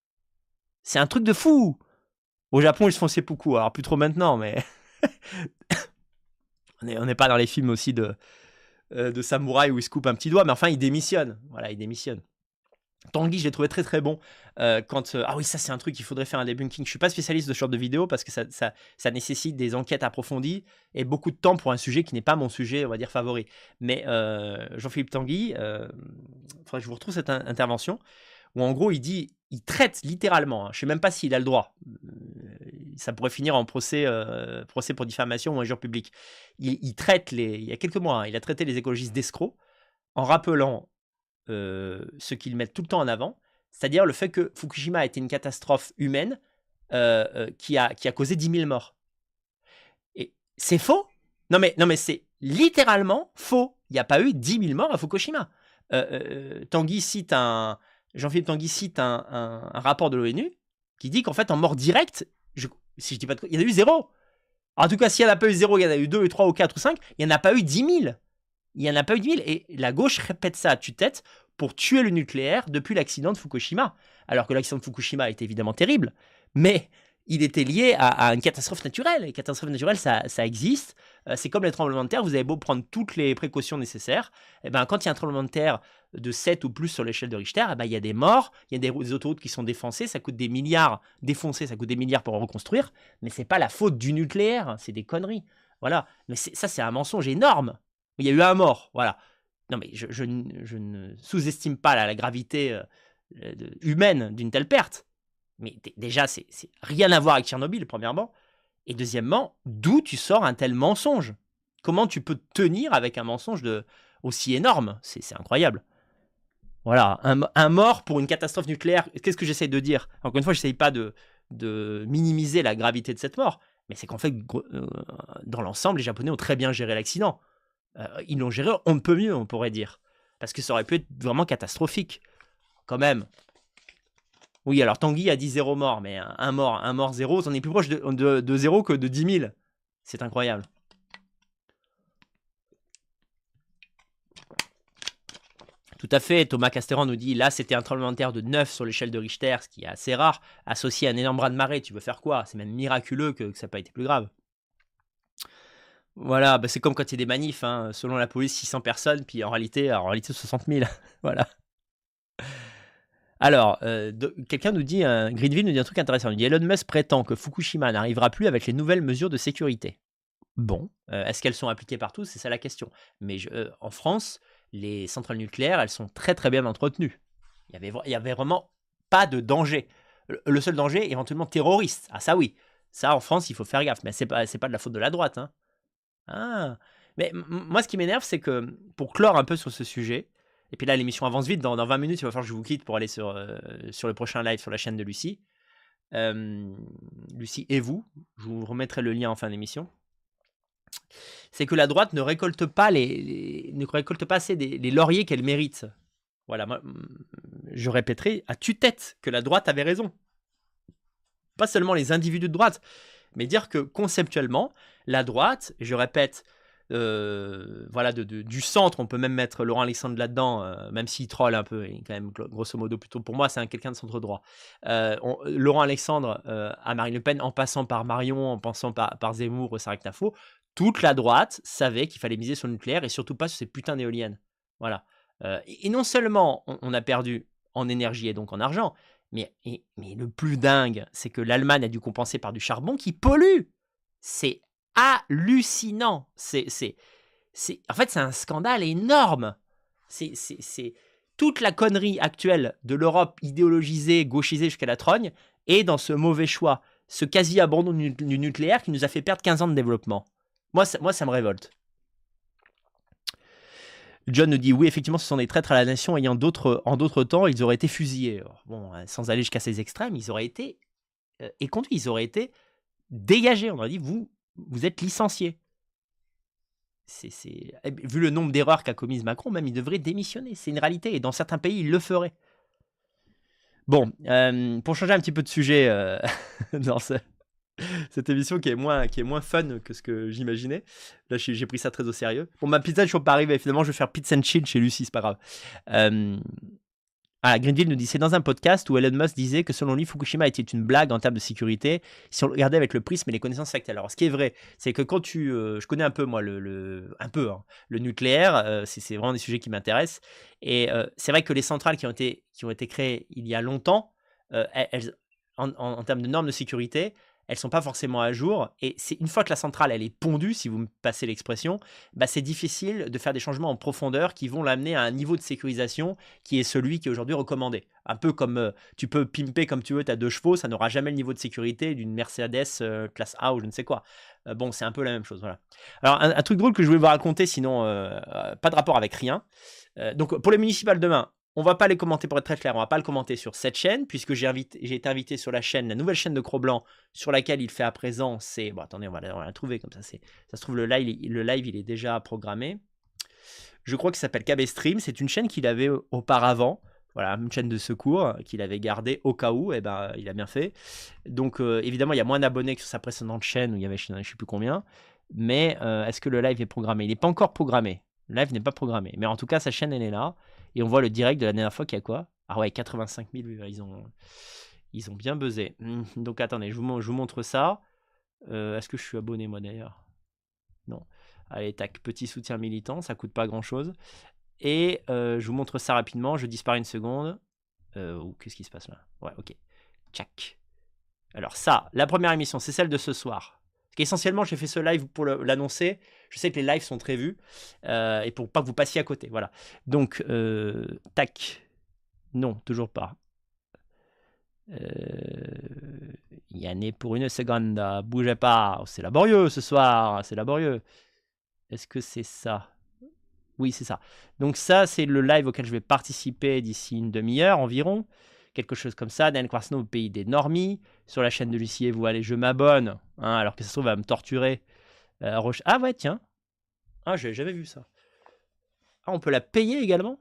Speaker 1: C'est un truc de fou. Au Japon, ils se font seppuku. Alors, plus trop maintenant, mais on n'est on n'est pas dans les films aussi de, euh, de samouraï où ils se coupent un petit doigt. Mais enfin, ils démissionnent. Voilà, ils démissionnent. Tanguy, je l'ai trouvé très très bon. Euh, quand, euh, ah oui, ça c'est un truc qu'il faudrait faire un debunking. Je suis pas spécialiste de ce genre de vidéo parce que ça, ça, ça nécessite des enquêtes approfondies et beaucoup de temps pour un sujet qui n'est pas mon sujet, on va dire, favori. Mais euh, Jean-Philippe Tanguy, euh, faudrait que je vous retrouve cette in- intervention où en gros il dit, il traite littéralement, hein, je sais même pas s'il a le droit, euh, ça pourrait finir en procès, euh, procès pour diffamation ou injure publique. Il, il traite les, il y a quelques mois, hein, il a traité les écologistes d'escrocs en rappelant euh, ce qu'ils mettent tout le temps en avant, c'est-à-dire le fait que Fukushima a été une catastrophe humaine euh, euh, qui, a, qui a causé dix mille morts. Et c'est faux. Non mais, non mais c'est littéralement faux. Il n'y a pas eu dix mille morts à Fukushima. Euh, euh, Tanguy cite un, Jean-Philippe Tanguy cite un, un- un rapport de l'ONU qui dit qu'en fait en mort directe, je, si je dis pas de, il y en a eu zéro. En tout cas, s'il n'y en a pas eu zéro, il y en a eu deux, ou trois, ou quatre, ou cinq, il n'y en a pas eu dix mille. Il n'y en a pas eu dix mille. Et la gauche répète ça à tue-tête pour tuer le nucléaire depuis l'accident de Fukushima. Alors que l'accident de Fukushima est évidemment terrible, mais il était lié à, à une catastrophe naturelle. Les catastrophes naturelles, ça, ça existe. Euh, c'est comme les tremblements de terre, vous avez beau prendre toutes les précautions nécessaires. Et ben, quand il y a un tremblement de terre de sept ou plus sur l'échelle de Richter, eh ben, il y a des morts, il y a des, des autoroutes qui sont défoncées, ça coûte des milliards, défoncer, ça coûte des milliards pour reconstruire, mais c'est pas la faute du nucléaire, c'est des conneries. Voilà. Mais c'est- ça, c'est un mensonge énorme. Il y a eu un mort, voilà. Non, mais je, je ne- je ne sous-estime pas la, la gravité euh, de- humaine d'une telle perte. Mais d- déjà, c'est c'est rien à voir avec Tchernobyl, premièrement. Et deuxièmement, d'où tu sors un tel mensonge? Comment tu peux tenir avec un mensonge de, aussi énorme? C'est c'est incroyable. Voilà, un, un mort pour une catastrophe nucléaire. Qu'est-ce que j'essaie de dire? Encore une fois, je n'essaye pas de, de minimiser la gravité de cette mort. Mais c'est qu'en fait, gro- euh, dans l'ensemble, les Japonais ont très bien géré l'accident. Euh, ils l'ont géré, on ne peut mieux, on pourrait dire. Parce que ça aurait pu être vraiment catastrophique. Quand même. Oui, alors Tanguy a dit zéro mort, mais un, un mort, un mort zéro, on est plus proche de, de, de zéro que de dix mille. C'est incroyable. Tout à fait, Thomas Casteran nous dit, là c'était un tremblement de terre de neuf sur l'échelle de Richter, ce qui est assez rare, associé à un énorme raz-de-marée, tu veux faire quoi? C'est même miraculeux que, que ça n'a pas été plus grave. Voilà, bah c'est comme quand il y a des manifs, hein, selon la police, six cents personnes, puis en réalité, en réalité soixante mille. Voilà. Alors, euh, de- quelqu'un nous dit, euh, Greenville nous dit un truc intéressant. Il dit Elon Musk prétend que Fukushima n'arrivera plus avec les nouvelles mesures de sécurité. Bon, euh, est-ce qu'elles sont appliquées partout? C'est ça la question. Mais je- euh, en France, les centrales nucléaires, elles sont très très bien entretenues. Il y avait, vra- il y avait vraiment pas de danger. Le, le seul danger, éventuellement terroriste. Ah ça oui, ça en France, il faut faire gaffe. Mais c'est pas, c'est pas de la faute de la droite, hein. Ah, mais m- m- moi, ce qui m'énerve, c'est que pour clore un peu sur ce sujet, et puis là, l'émission avance vite, dans, dans vingt minutes, il va falloir que je vous quitte pour aller sur, euh, sur le prochain live sur la chaîne de Lucie. Euh, Lucie et vous, je vous remettrai le lien en fin d'émission. C'est que la droite ne récolte pas les, les- ne récolte pas assez des- les lauriers qu'elle mérite. Voilà, moi, mm, je répéterai à tue-tête que la droite avait raison. Pas seulement les individus de droite, mais dire que conceptuellement, la droite, et je répète, euh, voilà, de, de- du centre, on peut même mettre Laurent Alexandre là-dedans, euh, même s'il troll un peu, et quand même, gro- grosso modo, plutôt pour moi, c'est un quelqu'un de centre droit. Euh, on- Laurent Alexandre euh, à Marine Le Pen, en passant par Marion, en passant par, par Zemmour ou Sarek Nafo, toute la droite savait qu'il fallait miser sur le nucléaire et surtout pas sur ces putains d'éoliennes. Voilà. Euh, et, et non seulement on, on a perdu en énergie et donc en argent, mais, et- mais le plus dingue, c'est que l'Allemagne a dû compenser par du charbon qui pollue. C'est hallucinant. C'est, c'est, c'est, en fait, c'est un scandale énorme. C'est, c'est, c'est toute la connerie actuelle de l'Europe idéologisée, gauchisée jusqu'à la trogne, et dans ce mauvais choix, ce quasi-abandon du, du nucléaire qui nous a fait perdre quinze ans de développement. Moi, ça, moi, ça me révolte. John nous dit oui, effectivement, ce sont des traîtres à la nation ayant d'autres, en d'autres temps, ils auraient été fusillés. Alors, bon, euh, sans aller jusqu'à ces extrêmes, ils auraient été euh, et conduits, ils auraient été dégagés. On aurait dit vous, vous êtes licenciés. C'est, c'est... eh bien, vu le nombre d'erreurs qu'a commises Macron, même il devrait démissionner. C'est une réalité. Et dans certains pays, il le ferait. Bon, euh, pour changer un petit peu de sujet euh, dans ce- cette émission qui est, moins, qui est moins fun que ce que j'imaginais. Là, j'ai, j'ai pris ça très au sérieux. Bon, ma pizza n'est toujours pas arrivée. Finalement, je vais faire pizza and chill chez Lucie, c'est pas grave. Euh, Ah, Greenville nous dit c'est dans un podcast où Elon Musk disait que selon lui, Fukushima était une blague en termes de sécurité si on le regardait avec le prisme et les connaissances actuelles. Alors, ce qui est vrai, c'est que quand tu. Euh, je connais un peu, moi, le. le un peu, hein, le nucléaire, euh, c'est, c'est vraiment des sujets qui m'intéressent. Et euh, c'est vrai que les centrales qui ont été, qui ont été créées il y a longtemps, euh, elles, elles- en, en- en termes de normes de sécurité, elles sont pas forcément à jour. Et c'est une fois que la centrale elle est pondue, si vous me passez l'expression, bah, c'est difficile de faire des changements en profondeur qui vont l'amener à un niveau de sécurisation qui est celui qui est aujourd'hui recommandé. Un peu comme euh, tu peux pimper comme tu veux, tu as deux chevaux, ça n'aura jamais le niveau de sécurité d'une Mercedes euh, classe A ou je ne sais quoi. Euh, bon, c'est un peu la même chose. Voilà. Alors, un, un truc drôle que je voulais vous raconter, sinon euh, euh, pas de rapport avec rien. Euh, donc, pour les municipales demain, on va pas les commenter pour être très clair, on va pas le commenter sur cette chaîne, puisque j'ai, invité, j'ai été invité sur la chaîne, la nouvelle chaîne de Cro-Blanc, sur laquelle il fait à présent, c'est... Bon, attendez, on va la, on va la trouver comme ça. C'est, ça se trouve, le live, le live, il est déjà programmé. Je crois qu'il s'appelle K B Stream. C'est une chaîne qu'il avait auparavant. Voilà, une chaîne de secours qu'il avait gardée au cas où. Et ben, il a bien fait. Donc, euh, évidemment, il y a moins d'abonnés que sur sa précédente chaîne où il y avait je ne sais plus combien. Mais euh, est-ce que le live est programmé? Il n'est pas encore programmé. Le live n'est pas programmé. Mais en tout cas, sa chaîne, elle est là. Et on voit le direct de la dernière fois qu'il y a quoi? Ah ouais, quatre-vingt-cinq mille. Ils ont, ils ont bien buzzé. Donc, attendez, je vous, je vous montre ça. Euh, est-ce que je suis abonné, moi, d'ailleurs? Non. Allez, tac, petit soutien militant, ça coûte pas grand-chose. Et euh, je vous montre ça rapidement, je disparais une seconde. Euh, oh, qu'est-ce qui se passe là? Ouais, ok. Tchac. Alors ça, la première émission, c'est celle de ce soir. Parce qu'essentiellement, j'ai fait ce live pour le, l'annoncer. Je sais que les lives sont très vus. Euh, et pour pas que vous passiez à côté, voilà. Donc, euh, tac. Non, toujours pas. Euh, Yanné pour une seconde, bougez pas. Oh, c'est laborieux ce soir, c'est laborieux. Est-ce que c'est ça? Oui, c'est ça. Donc ça, c'est le live auquel je vais participer d'ici une demi-heure environ. Quelque chose comme ça. Dan Quarsno au pays des normies. Sur la chaîne de Lucie, vous allez, je m'abonne. Hein, alors que ça se trouve, elle va me torturer. Euh, Roche... Ah ouais, tiens. Ah, j'avais jamais vu ça. Ah, on peut la payer également?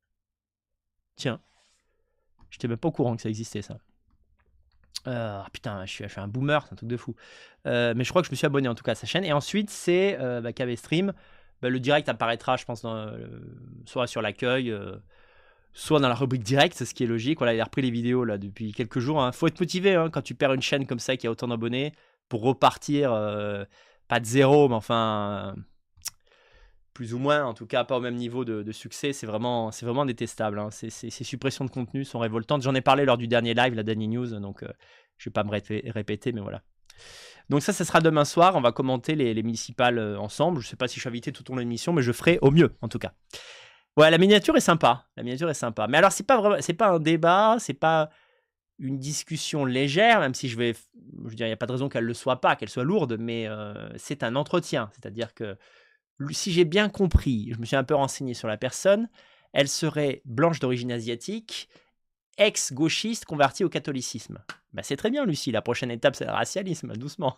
Speaker 1: Tiens. J'étais même pas au courant que ça existait, ça. Euh, putain, je suis, je suis un boomer, c'est un truc de fou. Euh, mais je crois que je me suis abonné en tout cas à sa chaîne. Et ensuite, c'est euh, bah, K V Stream. Bah, le direct apparaîtra, je pense, dans, euh, soit sur l'accueil, euh, soit dans la rubrique direct, c'est ce qui est logique. Voilà, il a repris les vidéos là depuis quelques jours. Hein. Faut être motivé hein, quand tu perds une chaîne comme ça qui a autant d'abonnés pour repartir, euh, pas de zéro, mais enfin euh, plus ou moins, en tout cas pas au même niveau de, de succès. C'est vraiment, c'est vraiment détestable. Hein. Ces, ces, ces suppressions de contenu sont révoltantes. J'en ai parlé lors du dernier live, la dernière news, donc euh, je vais pas me ré- répéter, mais voilà. Donc ça, ça sera demain soir. On va commenter les, les municipales euh, ensemble. Je sais pas si je suis invité tout au long de l'émission, mais je ferai au mieux, en tout cas. Ouais, la miniature est sympa. La miniature est sympa. Mais alors, c'est pas vraiment, c'est pas un débat, c'est pas une discussion légère, même si je vais, je veux dire, il n'y a pas de raison qu'elle le soit pas, qu'elle soit lourde, mais euh, c'est un entretien. C'est-à-dire que si j'ai bien compris, je me suis un peu renseigné sur la personne, elle serait blanche d'origine asiatique, ex-gauchiste convertie au catholicisme. Bah, c'est très bien, Lucie. La prochaine étape, c'est le racialisme, doucement.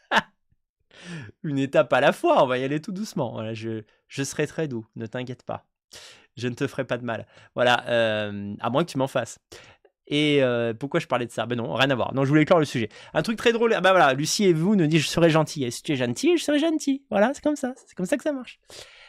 Speaker 1: Une étape à la fois, on va y aller tout doucement. Voilà, je, je serai très doux, ne t'inquiète pas. Je ne te ferai pas de mal. Voilà, euh, à moins que tu m'en fasses. Et euh, pourquoi je parlais de ça? Ben non, rien à voir. Non, je voulais clore le sujet. Un truc très drôle. Ah bah voilà, Lucie et vous nous dit je serai gentil. Et si tu es gentil, je serai gentil. Voilà, c'est comme ça. C'est comme ça que ça marche.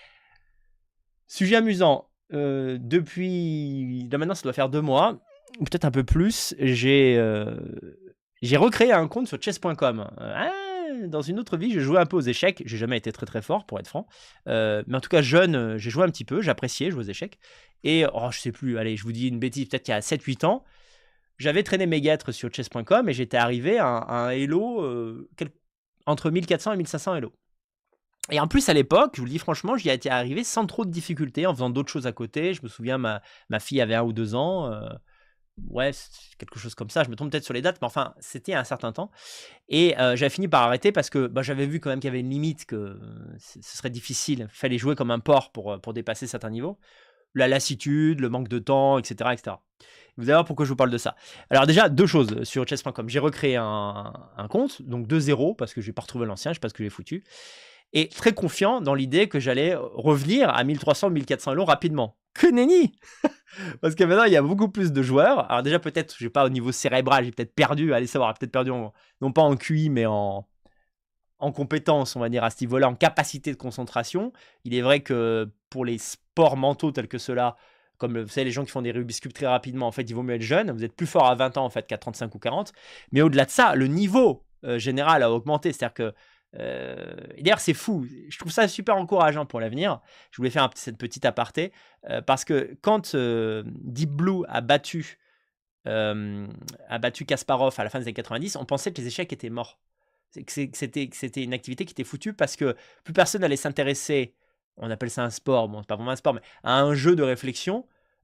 Speaker 1: Sujet amusant. Euh, depuis... Là maintenant, ça doit faire deux mois, ou peut-être un peu plus, j'ai euh... j'ai recréé un compte sur chess point com. Euh, ah, dans une autre vie, j'ai joué un peu aux échecs. J'ai jamais été très très fort, pour être franc. Euh, mais en tout cas, jeune, euh, j'ai joué un petit peu. J'appréciais jouer aux échecs. Et, oh, je sais plus, allez, je vous dis une bêtise, peut-être qu'il y a sept huit ans, j'avais traîné mes guêtres sur chess point com et j'étais arrivé à un, à un Elo euh, quel... entre mille quatre cents et mille cinq cents Elo. Et en plus, à l'époque, je vous le dis franchement, j'y étais arrivé sans trop de difficultés, en faisant d'autres choses à côté. Je me souviens, ma, ma fille avait un ou deux ans. Euh, ouais, quelque chose comme ça. Je me trompe peut-être sur les dates, mais enfin, c'était un certain temps. Et euh, j'avais fini par arrêter parce que bah, j'avais vu quand même qu'il y avait une limite, que euh, ce serait difficile. Il fallait jouer comme un porc pour, pour dépasser certains niveaux. La lassitude, le manque de temps, et cetera, et cetera. Vous allez voir pourquoi je vous parle de ça. Alors déjà, deux choses sur chess point com. J'ai recréé un, un compte, donc de zéro, parce que je n'ai pas retrouvé l'ancien, je ne sais pas ce que j'ai foutu. Et très confiant dans l'idée que j'allais revenir à mille trois cents, mille quatre cents euros rapidement. Que nenni. Parce que maintenant, il y a beaucoup plus de joueurs. Alors déjà, peut-être, je n'ai pas au niveau cérébral, j'ai peut-être perdu, allez savoir, peut-être perdu, en, non pas en Q I, mais en, en compétence, on va dire, à ce niveau-là, en capacité de concentration. Il est vrai que pour les sports mentaux tels que ceux-là, comme vous savez, les gens qui font des Rubik's Cube très rapidement, en fait, il vaut mieux être jeune. Vous êtes plus fort à vingt ans, en fait, qu'à trente-cinq ou quarante. Mais au-delà de ça, le niveau euh, général a augmenté. C'est-à-dire que Euh, d'ailleurs, c'est fou. Je trouve ça super encourageant pour l'avenir. Je voulais faire un, cette petite aparté euh, parce que quand euh, Deep Blue a battu, euh, a battu Kasparov à la fin des années quatre-vingt-dix, on pensait que les échecs étaient morts. C'est, que, c'est, que c'était, que c'était une activité qui était foutue parce que plus personne n'allait s'intéresser. On appelle ça un sport, bon, c'est pas vraiment un sport, mais à un jeu de réflexion.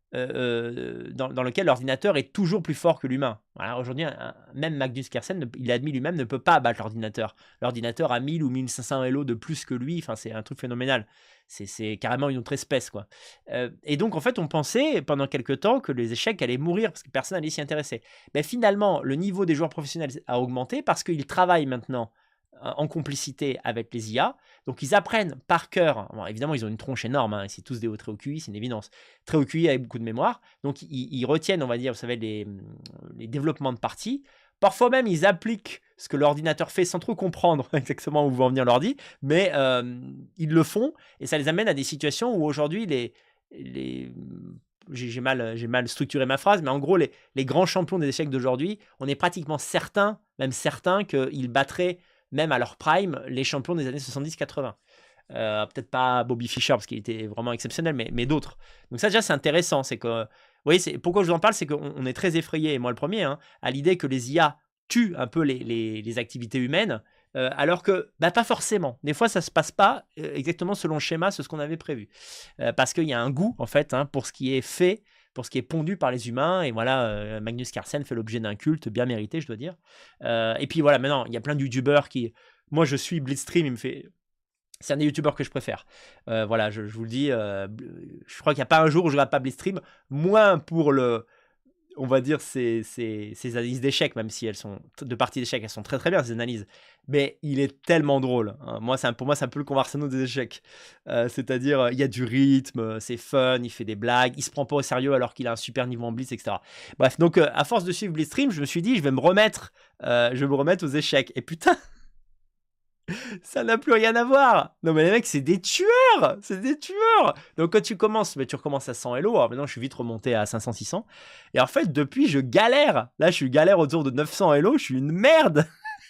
Speaker 1: Euh, dans, dans lequel l'ordinateur est toujours plus fort que l'humain. Voilà, aujourd'hui, un, même Magnus Carlsen, ne, il a admis lui-même, ne peut pas battre l'ordinateur. L'ordinateur a mille ou mille cinq cents Elo de plus que lui. Enfin, c'est un truc phénoménal. C'est, c'est carrément une autre espèce, quoi. Euh, et donc, en fait, on pensait pendant quelques temps que les échecs allaient mourir parce que personne n'allait s'y intéresser. Mais finalement, le niveau des joueurs professionnels a augmenté parce qu'ils travaillent maintenant en complicité avec les I A. Donc, ils apprennent par cœur. Bon, évidemment, ils ont une tronche énorme. Hein, c'est tous des hauts très haut Q I, c'est une évidence. Très haut Q I avec beaucoup de mémoire. Donc, ils, ils retiennent, on va dire, vous savez, les, les développements de parties. Parfois même, ils appliquent ce que l'ordinateur fait sans trop comprendre exactement où va en venir l'ordi. Mais euh, ils le font et ça les amène à des situations où aujourd'hui, les... les J'ai, j'ai, mal, j'ai mal structuré ma phrase, mais en gros, les, les grands champions des échecs d'aujourd'hui, on est pratiquement certains, même certains, qu'ils battraient même à leur prime, les champions des années soixante-dix quatre-vingts. Euh, peut-être pas Bobby Fischer, parce qu'il était vraiment exceptionnel, mais, mais d'autres. Donc ça, déjà, c'est intéressant. C'est que, vous voyez, c'est, pourquoi je vous en parle, c'est qu'on on est très effrayé, et moi le premier, hein, à l'idée que les I A tuent un peu les, les, les activités humaines, euh, alors que, bah, pas forcément. Des fois, ça se passe pas euh, exactement selon le schéma, ce qu'on avait prévu. Euh, parce qu'il y a un goût, en fait, hein, pour ce qui est fait, pour ce qui est pondu par les humains. Et voilà, euh, Magnus Carlsen fait l'objet d'un culte bien mérité, je dois dire. Euh, et puis voilà, maintenant, il y a plein de youtubeurs qui... Moi, je suis Blitzstream, il me fait... C'est un des youtubeurs que je préfère. Euh, voilà, je, je vous le dis, euh, je crois qu'il n'y a pas un jour où je ne regarde pas Blitzstream, moins pour le... on va dire, ces, ces, ces analyses d'échecs, même si elles sont, de parties d'échecs, elles sont très très bien, ces analyses. Mais il est tellement drôle. Hein. Moi, c'est un, pour moi, c'est un peu le Conversano des échecs. Euh, c'est-à-dire, il y a du rythme, c'est fun, il fait des blagues, il se prend pas au sérieux alors qu'il a un super niveau en blitz, et cetera. Bref, donc, euh, à force de suivre Blitzstream, je me suis dit, je vais me remettre, euh, je vais me remettre aux échecs. Et putain, ça n'a plus rien à voir. Non mais les mecs, c'est des tueurs. C'est des tueurs. Donc quand tu commences, mais tu recommences à cent Elo. Alors maintenant, je suis vite remonté à cinq cents, six cents. Et en fait, depuis, je galère. Là, je suis galère autour de neuf cents Elo. Je suis une merde.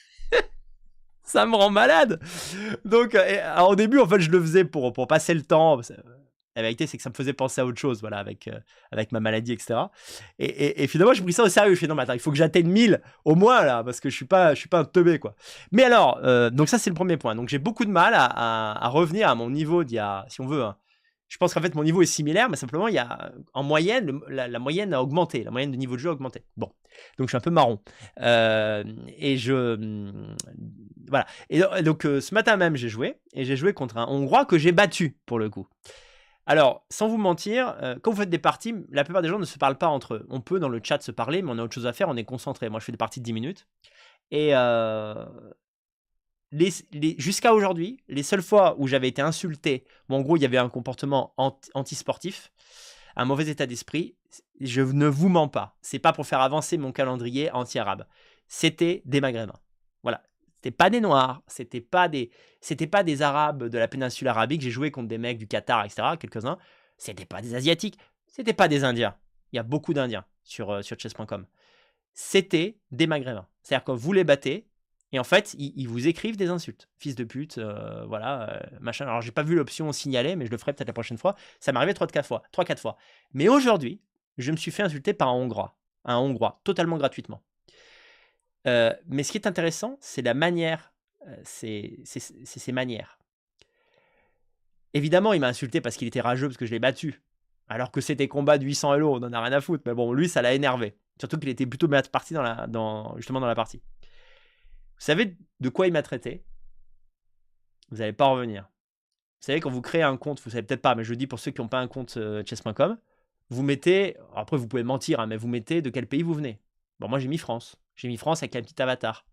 Speaker 1: Ça me rend malade. Donc, euh, alors, au début, en fait, je le faisais pour, pour passer le temps. La vérité, c'est que ça me faisait penser à autre chose, voilà, avec, euh, avec ma maladie, et cetera. Et, et, et finalement, j'ai pris ça au sérieux. Je fais non, mais attends, il faut que j'atteigne mille au moins, là, parce que je suis pas, je suis pas un teubé, quoi. Mais alors, euh, donc ça, c'est le premier point. Donc, j'ai beaucoup de mal à, à, à revenir à mon niveau d'il y a, si on veut, hein. Je pense qu'en fait, mon niveau est similaire, mais simplement, il y a, en moyenne, le- la, la moyenne a augmenté. La moyenne de niveau de jeu a augmenté. Bon. Donc, je suis un peu marron. Euh, et je. hum, Voilà. Et do- donc, euh, ce matin même, j'ai joué. Et j'ai joué contre un Hongrois que j'ai battu, pour le coup. Alors, sans vous mentir, euh, quand vous faites des parties, la plupart des gens ne se parlent pas entre eux. On peut dans le chat se parler, mais on a autre chose à faire, on est concentré. Moi, je fais des parties de dix minutes. Et euh, les- les- jusqu'à aujourd'hui, les seules fois où j'avais été insulté, bon, en gros, il y avait un comportement anti- antisportif, un mauvais état d'esprit, je ne vous mens pas. C'est pas pour faire avancer mon calendrier anti-arabe. C'était des Maghrébins. Voilà. C'était pas des Noirs, c'était pas des, c'était pas des Arabes de la péninsule arabique. J'ai joué contre des mecs du Qatar, et cetera, quelques-uns. C'était pas des Asiatiques, c'était pas des Indiens. Il y a beaucoup d'Indiens sur, euh, sur chess point com. C'était des Maghrébins. C'est-à-dire que vous les battez, et en fait, ils, ils vous écrivent des insultes. Fils de pute, euh, voilà, euh, machin. Alors, j'ai pas vu l'option signaler, mais je le ferai peut-être la prochaine fois. Ça m'est arrivé trois quatre fois. trois quatre fois. Mais aujourd'hui, je me suis fait insulter par un Hongrois. Un Hongrois, totalement gratuitement. Euh, mais ce qui est intéressant, c'est la manière. euh, c'est c'est- c'est ses manières. Évidemment, il m'a insulté parce qu'il était rageux, parce que je l'ai battu. Alors que c'était combat de huit cents Elo, on en a rien à foutre. Mais bon, lui, ça l'a énervé. Surtout qu'il était plutôt mal parti dans la, dans, justement dans la partie. Vous savez de quoi il m'a traité? Vous n'allez pas en revenir. Vous savez, quand vous créez un compte, vous savez peut-être pas, mais je le dis pour ceux qui n'ont pas un compte euh, chess point com, vous mettez, après vous pouvez mentir, hein, mais vous mettez de quel pays vous venez. Bon, moi j'ai mis France. J'ai mis France avec un petit avatar.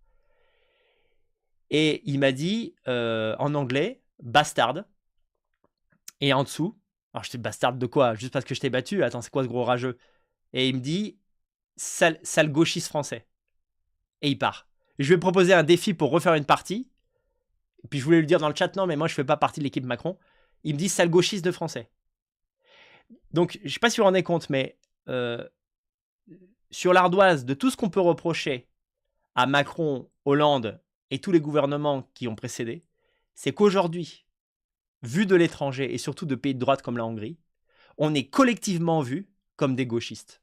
Speaker 1: Et il m'a dit euh, en anglais, bastard. Et en dessous, alors je dis bastard de quoi? Juste parce que je t'ai battu? Attends, c'est quoi ce gros rageux? Et il me dit, sale, sale gauchiste français. Et il part. Je lui ai proposé un défi pour refaire une partie. Et puis je voulais lui dire dans le chat, non, mais moi je fais pas partie de l'équipe Macron. Il me dit, sale gauchiste de français. Donc, je ne sais pas si vous vous rendez compte, mais euh, sur l'ardoise de tout ce qu'on peut reprocher à Macron, Hollande et tous les gouvernements qui ont précédé, c'est qu'aujourd'hui, vu de l'étranger et surtout de pays de droite comme la Hongrie, on est collectivement vu comme des gauchistes.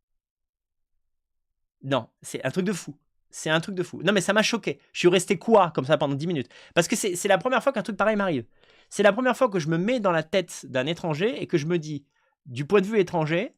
Speaker 1: Non, c'est un truc de fou. C'est un truc de fou. Non, mais ça m'a choqué. Je suis resté quoi comme ça pendant dix minutes. Parce que c'est la première fois qu'un truc pareil m'arrive. C'est la première fois que je me mets dans la tête d'un étranger et que je me dis, du point de vue étranger,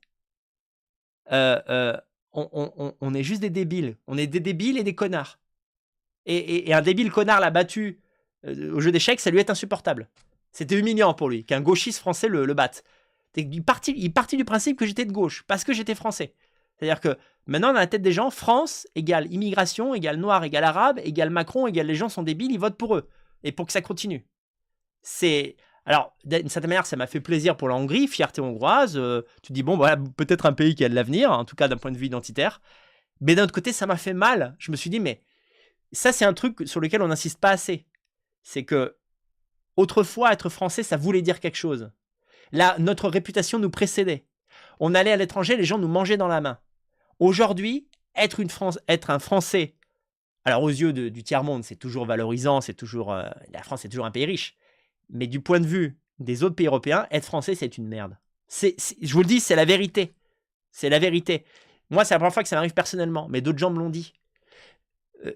Speaker 1: euh, euh, on, on, on est juste des débiles. On est des débiles et des connards. Et, et, et un débile connard l'a battu euh, au jeu d'échecs, ça lui est insupportable. C'était humiliant pour lui, qu'un gauchiste français le, le batte. Il partit, il partit du principe que j'étais de gauche, parce que j'étais français. C'est-à-dire que maintenant, dans la tête des gens, France égale immigration, égale noir, égale arabe, égale Macron, égale les gens sont débiles, ils votent pour eux. Et pour que ça continue. C'est... Alors, d'une certaine manière, ça m'a fait plaisir pour la Hongrie, fierté hongroise. Euh, tu te dis, bon, voilà, peut-être un pays qui a de l'avenir, en tout cas d'un point de vue identitaire. Mais d'un autre côté, ça m'a fait mal. Je me suis dit, mais ça, c'est un truc sur lequel on n'insiste pas assez. C'est que, autrefois, être français, ça voulait dire quelque chose. Là, notre réputation nous précédait. On allait à l'étranger, les gens nous mangeaient dans la main. Aujourd'hui, être, une France, être un Français, alors aux yeux de, du tiers-monde, c'est toujours valorisant, c'est toujours, euh, la France est toujours un pays riche. Mais du point de vue des autres pays européens, être français, c'est une merde. C'est, c'est, je vous le dis, c'est la vérité. C'est la vérité. Moi, c'est la première fois que ça m'arrive personnellement, mais d'autres gens me l'ont dit. Euh,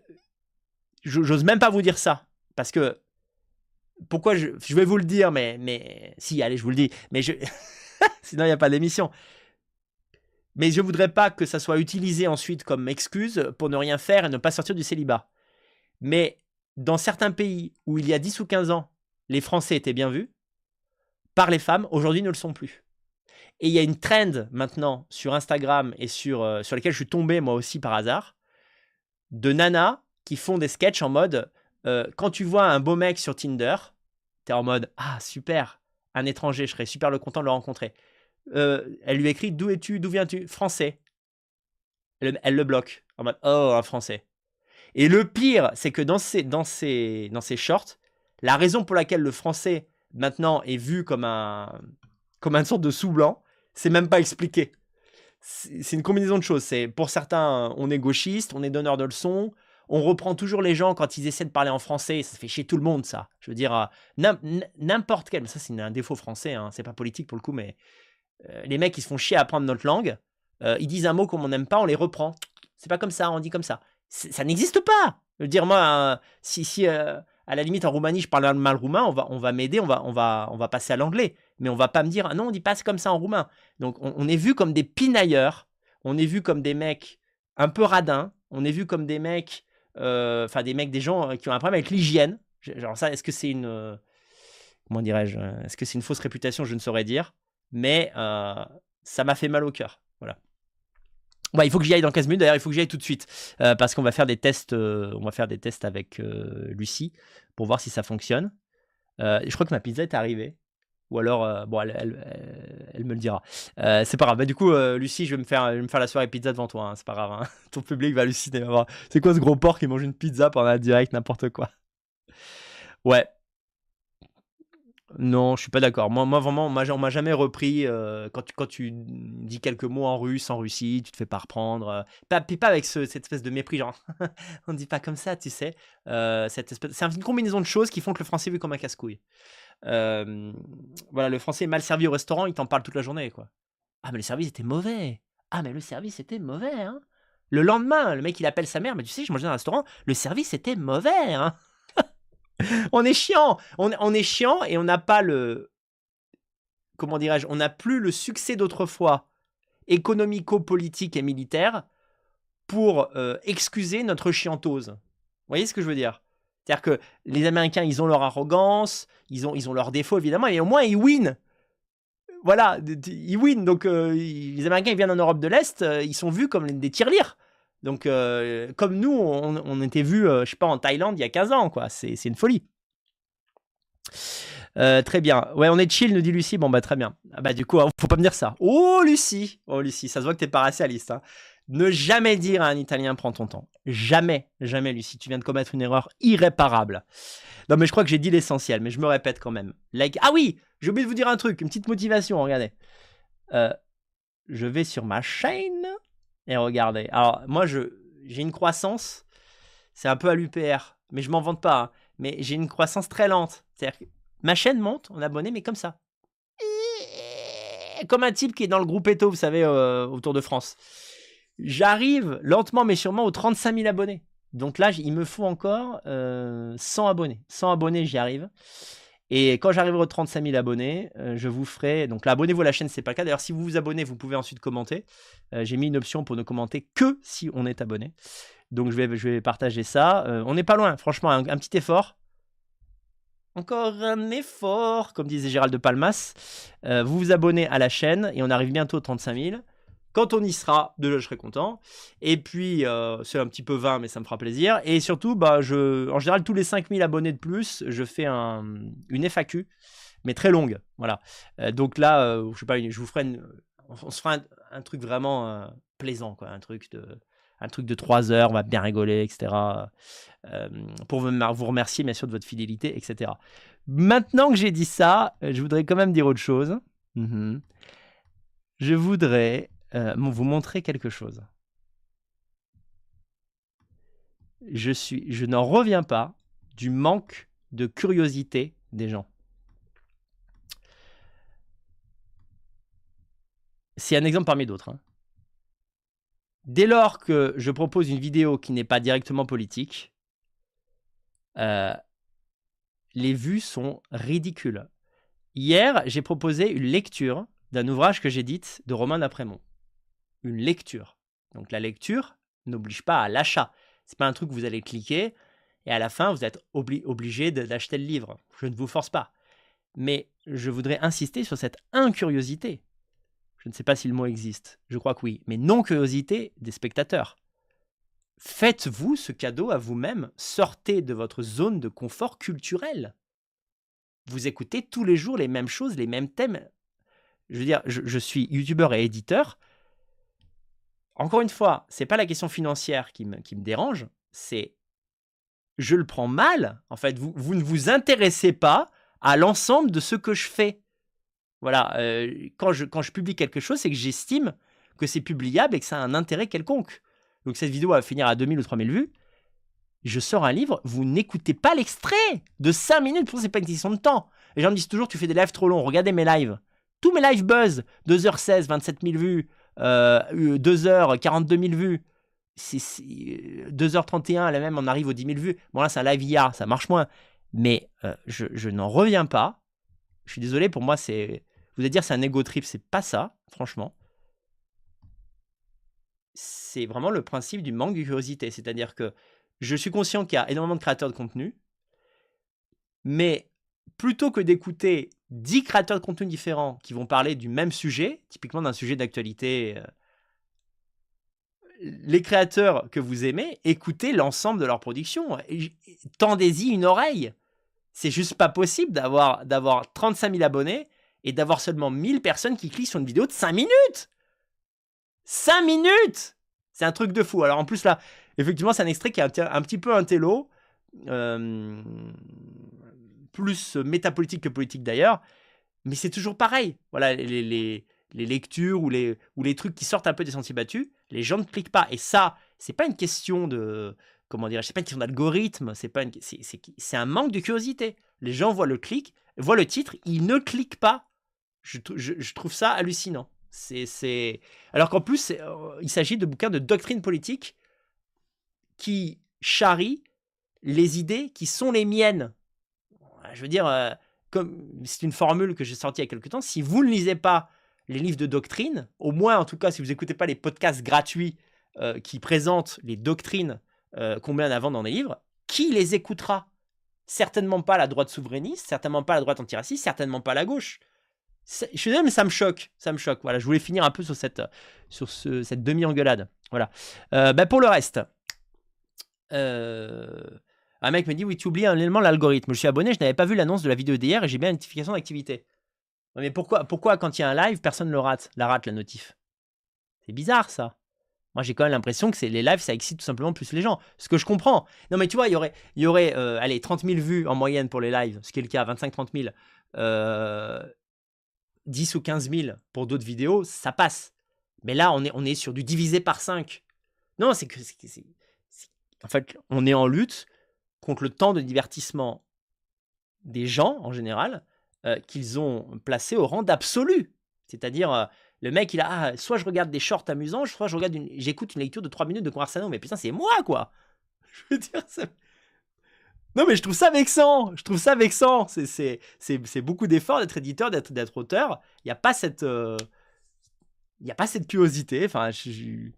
Speaker 1: j'ose même pas vous dire ça, parce que pourquoi je, je vais vous le dire, mais, mais si, allez, je vous le dis, mais je, sinon il n'y a pas d'émission. Mais je ne voudrais pas que ça soit utilisé ensuite comme excuse pour ne rien faire et ne pas sortir du célibat. Mais dans certains pays où il y a dix ou quinze ans, les Français étaient bien vus par les femmes, aujourd'hui ne le sont plus. Et il y a une trend maintenant sur Instagram et sur, euh, sur lesquels je suis tombé moi aussi par hasard, de nanas qui font des sketchs en mode euh, quand tu vois un beau mec sur Tinder, t'es en mode ah super, un étranger, je serais super le content de le rencontrer. Euh, elle lui écrit d'où es-tu, d'où viens-tu, français. Elle, elle le bloque en mode oh un français. Et le pire, c'est que dans ces, dans ces, dans ces shorts, la raison pour laquelle le français maintenant est vu comme un comme une sorte de sous-blanc, c'est même pas expliqué. C'est une combinaison de choses. C'est pour certains, on est gauchiste, on est donneur de leçons, On reprend toujours les gens quand ils essaient de parler en français. Ça fait chier tout le monde, ça. Je veux dire, euh, n'im- n'importe quel. Ça, c'est un défaut français. Hein, c'est pas politique pour le coup, mais euh, les mecs, ils se font chier à apprendre notre langue. Euh, ils disent un mot qu'on n'aime pas, on les reprend. C'est pas comme ça, on dit comme ça. C'est- Ça n'existe pas. Je veux dire, moi, euh, si, si euh, à la limite en Roumanie, je parle mal roumain, on va, on va m'aider, on va, on, va, on va passer à l'anglais. Mais on va pas me dire, ah non, on dit pas c'est comme ça en roumain. Donc, on, on est vu comme des pinailleurs. On est vu comme des mecs un peu radins. On est vu comme des mecs, euh, enfin, des mecs, des gens euh, qui ont un problème avec l'hygiène. Je- Genre, ça, est-ce que c'est une. euh, comment dirais-je euh, Est-ce que c'est une fausse réputation? Je ne saurais dire. Mais euh, ça m'a fait mal au cœur. Voilà. Ouais, il faut que j'y aille dans quinze minutes. D'ailleurs, il faut que j'y aille tout de suite. euh, parce qu'on va faire des tests. euh, on va faire des tests avec euh, Lucie pour voir si ça fonctionne. Euh, je crois que ma pizza est arrivée. Ou alors, euh, bon, elle, elle- elle- elle me le dira. Euh, c'est pas grave. Bah, du coup, euh, Lucie, je vais, me faire, je vais me faire la soirée pizza devant toi. Hein, c'est pas grave. Hein. Ton public va halluciner. va voir. C'est quoi ce gros porc qui mange une pizza pendant un direct, n'importe quoi. Ouais. Non, je suis pas d'accord. Moi, moi vraiment, on m'a on m'a jamais repris. euh, quand, tu, quand tu dis quelques mots en russe, en Russie, tu te fais pas reprendre. euh, pas, puis pas avec ce- cette espèce de mépris, genre, on dit pas comme ça, tu sais. Euh, cette espèce, c'est une combinaison de choses qui font que le français est vu comme un casse-couille. Euh, voilà, le français est mal servi au restaurant, il t'en parle toute la journée, quoi. Ah, mais le service était mauvais. Ah, mais le service était mauvais, hein. Le lendemain, le mec, il appelle sa mère, mais tu sais, je mangeais dans un restaurant, le service était mauvais, hein. On est chiant, on, on est chiant et on n'a pas le, comment dirais-je, on n'a plus le succès d'autrefois, économico-politique et militaire, pour euh, excuser notre chiantose. Vous voyez ce que je veux dire? C'est-à-dire que les Américains, ils ont leur arrogance, ils ont, ils ont leurs défauts, évidemment, et au moins, ils win. Voilà, d- d- ils win. Donc, euh, ils- les Américains, ils viennent en Europe de l'Est, euh, ils sont vus comme des tirelires. Donc, euh, comme nous, on, on était vus, euh, je sais pas, en Thaïlande il y a quinze ans, quoi. C'est c'est une folie. Euh, très bien. Ouais, on est chill, nous dit Lucie. Bon, bah, très bien. Ah, bah, du coup, hein, faut pas me dire ça. Oh, Lucie. Oh, Lucie, ça se voit que t'es pas racialiste. Hein. Ne jamais dire à un Italien, prends ton temps. Jamais, jamais, Lucie. Tu viens de commettre une erreur irréparable. Non, mais je crois que j'ai dit l'essentiel, mais je me répète quand même. Like... Ah oui, j'ai oublié de vous dire un truc, une petite motivation, regardez. Euh, je vais sur ma chaîne et regardez. Alors, moi, je, j'ai une croissance, c'est un peu à l'U P R, mais je m'en vante pas. Hein, mais j'ai une croissance très lente. C'est-à-dire que ma chaîne monte en abonnés, mais comme ça. Comme un type qui est dans le groupe Eto, vous savez, euh, autour de France. J'arrive lentement, mais sûrement aux trente-cinq mille abonnés. Donc là, il me faut encore euh, cent abonnés. cent abonnés, j'y arrive. Et quand j'arriverai aux trente-cinq mille abonnés, euh, je vous ferai... Donc là, abonnez-vous à la chaîne, c'est pas le cas. D'ailleurs, si vous vous abonnez, vous pouvez ensuite commenter. Euh, j'ai mis une option pour ne commenter que si on est abonné. Donc je vais, je vais partager ça. Euh, on n'est pas loin, franchement, un, un petit effort. Encore un effort, comme disait Gérald de Palmas. Euh, vous vous abonnez à la chaîne et on arrive bientôt aux trente-cinq mille. Quand on y sera, déjà, je serai content. Et puis, euh, c'est un petit peu vain, mais ça me fera plaisir. Et surtout, bah, je, en général, tous les cinq mille abonnés de plus, je fais un, une F A Q, mais très longue. Voilà. Euh, donc là, euh, je sais pas, je vous ferai une, on se fera un, un truc vraiment euh, plaisant, quoi. Un truc de, un truc de trois heures, on va bien rigoler, et cetera. Euh, pour vous vous remercier, bien sûr, de votre fidélité, et cetera. Maintenant que j'ai dit ça, je voudrais quand même dire autre chose. Mm-hmm. Je voudrais euh, vous montrer quelque chose. Je suis, je n'en reviens pas du manque de curiosité des gens. C'est un exemple parmi d'autres. Hein. Dès lors que je propose une vidéo qui n'est pas directement politique, euh, les vues sont ridicules. Hier, j'ai proposé une lecture d'un ouvrage que j'édite de Romain d'Apremont. Une lecture. Donc la lecture n'oblige pas à l'achat. C'est pas un truc que vous allez cliquer et à la fin vous êtes obli- obligé de- d'acheter le livre. Je ne vous force pas. Mais je voudrais insister sur cette incuriosité. Je ne sais pas si le mot existe. Je crois que oui. Mais non-curiosité des spectateurs. Faites-vous ce cadeau à vous-même. Sortez de votre zone de confort culturel. Vous écoutez tous les jours les mêmes choses, les mêmes thèmes. Je veux dire, je, je suis youtubeur et éditeur. Encore une fois, c'est pas la question financière qui me, qui me dérange, c'est je le prends mal. En fait, vous, vous ne vous intéressez pas à l'ensemble de ce que je fais. Voilà, euh, quand, je, quand je publie quelque chose, c'est que j'estime que c'est publiable et que ça a un intérêt quelconque. Donc cette vidéo va finir à deux mille ou trois mille vues. je sors un livre, vous n'écoutez pas l'extrait de cinq minutes, pour c'est pas une question de temps. Les gens me disent toujours, tu fais des lives trop longs, regardez mes lives. Tous mes lives buzz, deux heures seize, vingt-sept mille vues, euh, deux heures, quarante-deux mille vues, c'est, c'est, deux heures trente et un, là même on arrive aux dix mille vues. Bon là c'est un live I A, ça marche moins. Mais euh, je, je n'en reviens pas. Je suis désolé, pour moi c'est... Vous allez dire c'est un ego trip, c'est pas ça, franchement. C'est vraiment le principe du manque de curiosité. C'est-à-dire que je suis conscient qu'il y a énormément de créateurs de contenu, mais plutôt que d'écouter dix créateurs de contenu différents qui vont parler du même sujet, typiquement d'un sujet d'actualité, euh, les créateurs que vous aimez, écoutez l'ensemble de leur production. Tendez-y une oreille. C'est juste pas possible d'avoir, d'avoir trente-cinq mille abonnés et d'avoir seulement mille personnes qui cliquent sur une vidéo de cinq minutes. cinq minutes! C'est un truc de fou. Alors en plus là, effectivement, c'est un extrait qui est un, un petit peu un télo. Euh, plus métapolitique que politique d'ailleurs, mais c'est toujours pareil. Voilà, les, les, les lectures ou les, ou les trucs qui sortent un peu des sentiers battus, les gens ne cliquent pas. Et ça, c'est pas une question de, comment dire, c'est pas une question d'algorithme, c'est pas une, c'est, c'est, c'est un manque de curiosité. Les gens voient le clic, voient le titre, ils ne cliquent pas. Je, je, je trouve ça hallucinant. C'est, c'est... Alors qu'en plus, c'est, euh, il s'agit de bouquins de doctrine politique qui charrient les idées qui sont les miennes. Je veux dire, euh, comme c'est une formule que j'ai sortie il y a quelques temps, si vous ne lisez pas les livres de doctrine, au moins en tout cas si vous n'écoutez pas les podcasts gratuits euh, qui présentent les doctrines euh, qu'on met en avant dans les livres, qui les écoutera? Certainement pas la droite souverainiste, certainement pas la droite antiraciste, certainement pas la gauche. C'est, je suis désolé, mais ça me choque, ça me choque. Voilà, je voulais finir un peu sur cette, sur ce, cette demi-engueulade. Voilà. Euh, ben pour le reste... Euh... Un mec me dit, oui, tu oublies un élément, l'algorithme. Je suis abonné, je n'avais pas vu l'annonce de la vidéo d'hier et j'ai bien une notification d'activité. Mais pourquoi, pourquoi quand il y a un live, personne ne le rate, la rate, la notif? C'est bizarre, ça. Moi, j'ai quand même l'impression que c'est, les lives, ça excite tout simplement plus les gens. Ce que je comprends. Non, mais tu vois, il y aurait, il y aurait euh, allez, trente mille vues en moyenne pour les lives, ce qui est le cas, vingt-cinq à trente mille. Euh, dix ou quinze mille pour d'autres vidéos, ça passe. Mais là, on est, on est sur du divisé par cinq. Non, c'est que... C'est, c'est, c'est, en fait, on est en lutte contre le temps de divertissement des gens, en général, euh, qu'ils ont placé au rang d'absolu. C'est-à-dire, euh, le mec, il a, ah, soit je regarde des shorts amusants, soit je regarde une, j'écoute une lecture de trois minutes de conversation, mais putain, c'est moi, quoi. Je veux dire, ça... Non, mais je trouve ça vexant. Je trouve ça vexant. C'est, c'est, c'est, c'est beaucoup d'efforts d'être éditeur, d'être, d'être auteur. Il n'y a pas cette... Euh... Il n'y a pas cette curiosité. Enfin, je, je...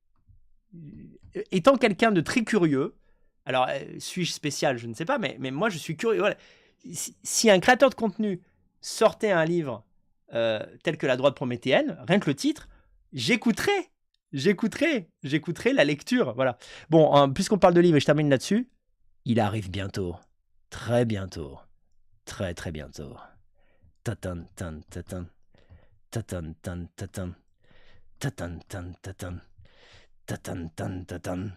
Speaker 1: Étant quelqu'un de très curieux, alors, euh, suis-je spécial? Je ne sais pas, mais, mais moi, je suis curieux. Voilà. Si, si un créateur de contenu sortait un livre euh, tel que La droite prométhéenne, rien que le titre, j'écouterais. J'écouterais. J'écouterais la lecture. Voilà. Bon, hein, puisqu'on parle de livre, et je termine là-dessus, il arrive bientôt. Très bientôt. Très, très bientôt. Tatan, tan, tatan. Tatan, tan, tatan. Tatan, tan, tatan. Tatan, tan, tatan.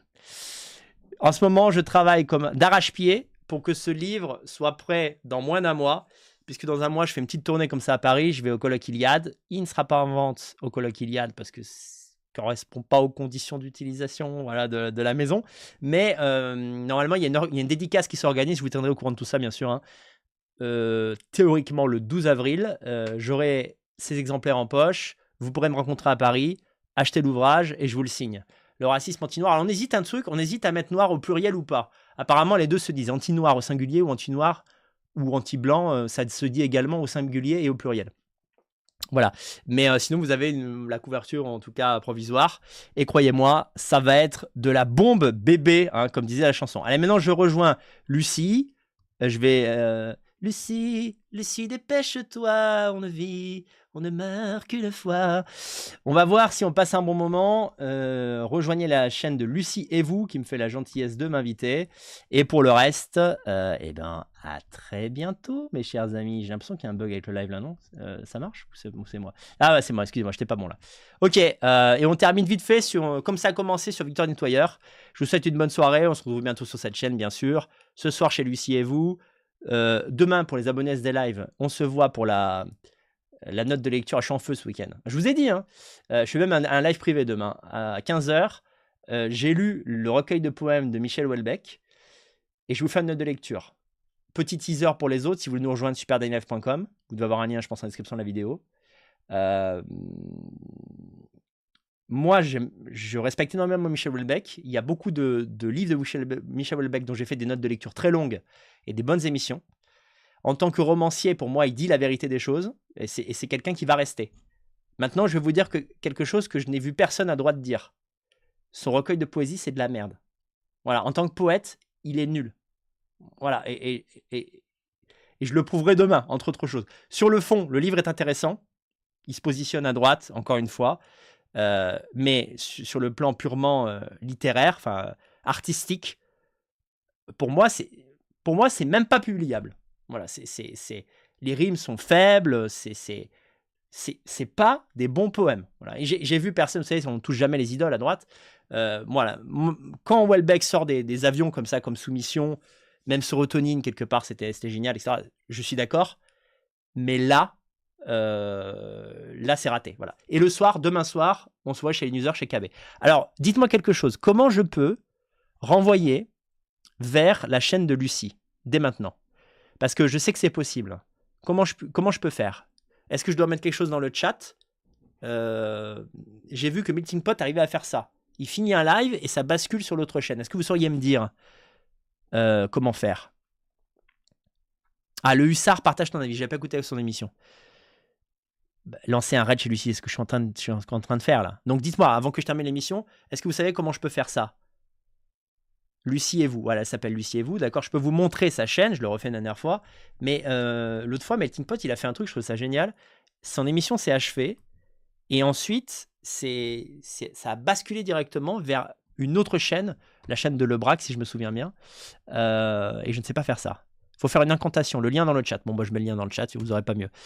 Speaker 1: En ce moment, je travaille comme d'arrache-pied pour que ce livre soit prêt dans moins d'un mois, puisque dans un mois, je fais une petite tournée comme ça à Paris, je vais au colloque Iliade. Il ne sera pas en vente au colloque Iliade parce que ça ne correspond pas aux conditions d'utilisation voilà, de, de la maison. Mais euh, normalement, il y, a une, il y a une dédicace qui s'organise, je vous tiendrai au courant de tout ça, bien sûr. Hein. Euh, théoriquement, le douze avril, euh, j'aurai ces exemplaires en poche, vous pourrez me rencontrer à Paris, acheter l'ouvrage et je vous le signe. Le racisme anti-noir. Alors on hésite un truc, on hésite à mettre noir au pluriel ou pas. Apparemment, les deux se disent anti-noir au singulier ou anti-noir ou anti-blanc. Euh, ça se dit également au singulier et au pluriel. Voilà. Mais euh, sinon, vous avez une, la couverture, en tout cas provisoire. Et croyez-moi, ça va être de la bombe bébé, hein, comme disait la chanson. Allez, maintenant, je rejoins Lucie. Euh, je vais... Euh... Lucie, Lucie, dépêche-toi, on ne vit, on ne meurt qu'une fois. On va voir si on passe un bon moment. Euh, rejoignez la chaîne de Lucie et vous, qui me fait la gentillesse de m'inviter. Et pour le reste, euh, eh ben, à très bientôt, mes chers amis. J'ai l'impression qu'il y a un bug avec le live là, non euh, Ça marche ou c'est, ou c'est moi? Ah ouais, c'est moi, excusez-moi, j'étais pas bon là. Ok, euh, et on termine vite fait, sur, comme ça a commencé sur Victoire Nettoyeur. Je vous souhaite une bonne soirée. On se retrouve bientôt sur cette chaîne, bien sûr. Ce soir chez Lucie et vous. Euh, demain, pour les abonnés S D Live, on se voit pour la, la note de lecture. Je suis en feu ce week-end. Je vous ai dit, hein, euh, je fais même un, un live privé demain à quinze heures. Euh, j'ai lu le recueil de poèmes de Michel Houellebecq. et je vous fais une note de lecture. Petit teaser pour les autres, si vous voulez nous rejoindre, super daily life point com. Vous devez avoir un lien, je pense, en description de la vidéo. Euh, moi, je respecte énormément Michel Houellebecq. Il y a beaucoup de, de livres de Michel, Michel Houellebecq dont j'ai fait des notes de lecture très longues et des bonnes émissions. En tant que romancier, pour moi, il dit la vérité des choses et c'est quelqu'un qui va rester. Maintenant, je vais vous dire que quelque chose que je n'ai vu personne à droite dire. Son recueil de poésie, c'est de la merde. Voilà, en tant que poète, il est nul. Voilà, et, et, et, et je le prouverai demain, entre autres choses. Sur le fond, le livre est intéressant. Il se positionne à droite, encore une fois. Euh, mais sur le plan purement euh, littéraire, enfin artistique, pour moi, c'est pour moi, c'est même pas publiable. Voilà, c'est c'est c'est les rimes sont faibles, c'est c'est c'est c'est pas des bons poèmes. Voilà, j'ai vu personne, vous savez, on ne touche jamais les idoles à droite. Euh, voilà, quand Houellebecq sort des, des avions comme ça, comme Soumission, même Sérotonine quelque part, c'était c'était génial, et cetera. Je suis d'accord, mais là. Euh, là c'est raté, voilà. Et le soir, demain soir, on se voit chez les newsers, chez K B. Alors, dites-moi quelque chose. Comment je peux renvoyer vers la chaîne de Lucie dès maintenant? Parce que je sais que c'est possible. Comment je, comment je peux faire? Est-ce que je dois mettre quelque chose dans le chat? euh, J'ai vu que Melting Pot arrivait à faire ça. Il finit un live et ça bascule sur l'autre chaîne. Est-ce que vous sauriez me dire euh, comment faire? Ah, le Hussard partage ton avis. Je n'ai pas écouté son émission. Bah, lancer un raid chez Lucie, c'est ce que je suis en train de, je suis en train de faire là. Donc dites-moi, avant que je termine l'émission, est-ce que vous savez comment je peux faire ça? Lucie et vous, voilà, elle s'appelle Lucie et vous, d'accord. Je peux vous montrer sa chaîne, je le refais une dernière fois, mais euh, l'autre fois, Melting Pot, il a fait un truc, je trouve ça génial. Son émission s'est achevée, et ensuite, c'est, ça a basculé directement vers une autre chaîne, la chaîne de Lebrac, si je me souviens bien, euh, et je ne sais pas faire ça. Il faut faire une incantation, le lien dans le chat. Bon, moi, je mets le lien dans le chat, si vous n'aurez pas mieux.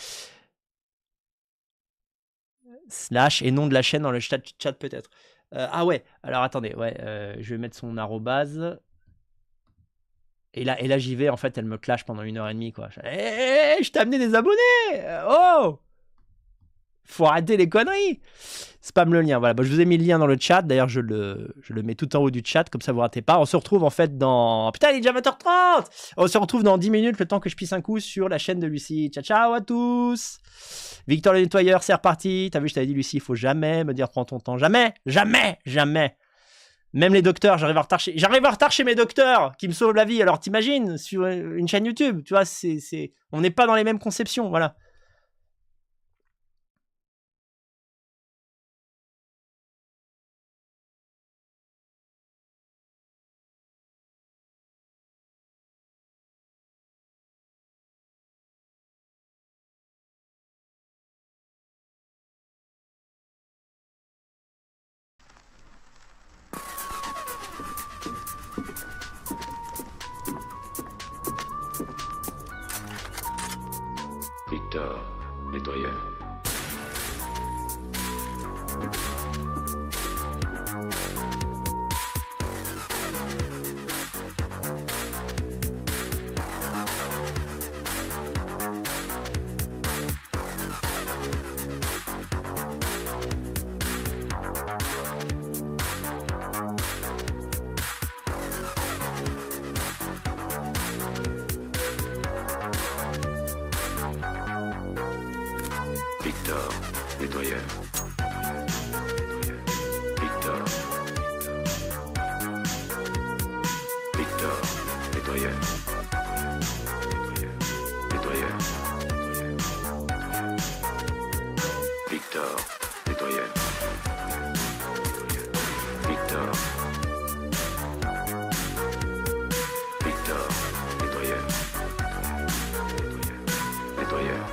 Speaker 1: Slash et nom de la chaîne dans le chat, chat peut-être. Euh, ah ouais, alors attendez, ouais, euh, je vais mettre son arrobase. Et là, et là j'y vais, en fait, elle me clash pendant une heure et demie, quoi. Hé, hey, je t'ai amené des abonnés. Oh, faut arrêter les conneries. Spam le lien, voilà. Bon, je vous ai mis le lien dans le chat. D'ailleurs, je le, je le mets tout en haut du chat, comme ça vous ratez pas. On se retrouve en fait dans... Putain, il est déjà vingt heures trente. On se retrouve dans dix minutes, le temps que je pisse un coup sur la chaîne de Lucie. Ciao, ciao à tous. Victor le nettoyeur, c'est reparti. T'as vu, je t'avais dit, Lucie, il faut jamais me dire prends ton temps. Jamais, jamais, jamais. Même les docteurs, j'arrive en retard chez... J'arrive en retard chez mes docteurs qui me sauvent la vie. Alors t'imagines, sur une chaîne YouTube, tu vois, c'est, c'est... on n'est pas dans les mêmes conceptions, voilà.
Speaker 2: Victor, nettoyeur. Victor, nettoyeur. Victor. Victor, nettoyeur. Nettoyeur. Victor, nettoyeur. Victor. Victor, nettoyeur. Nettoyeur.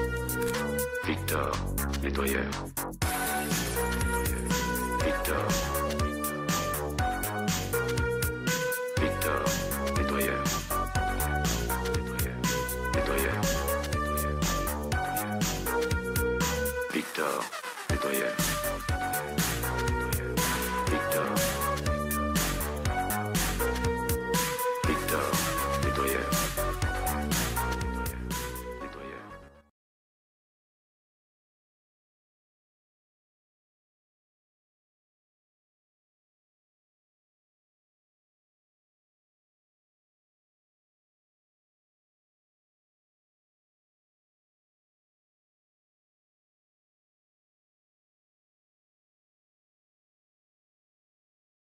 Speaker 2: Victor, nettoyeur. Victor.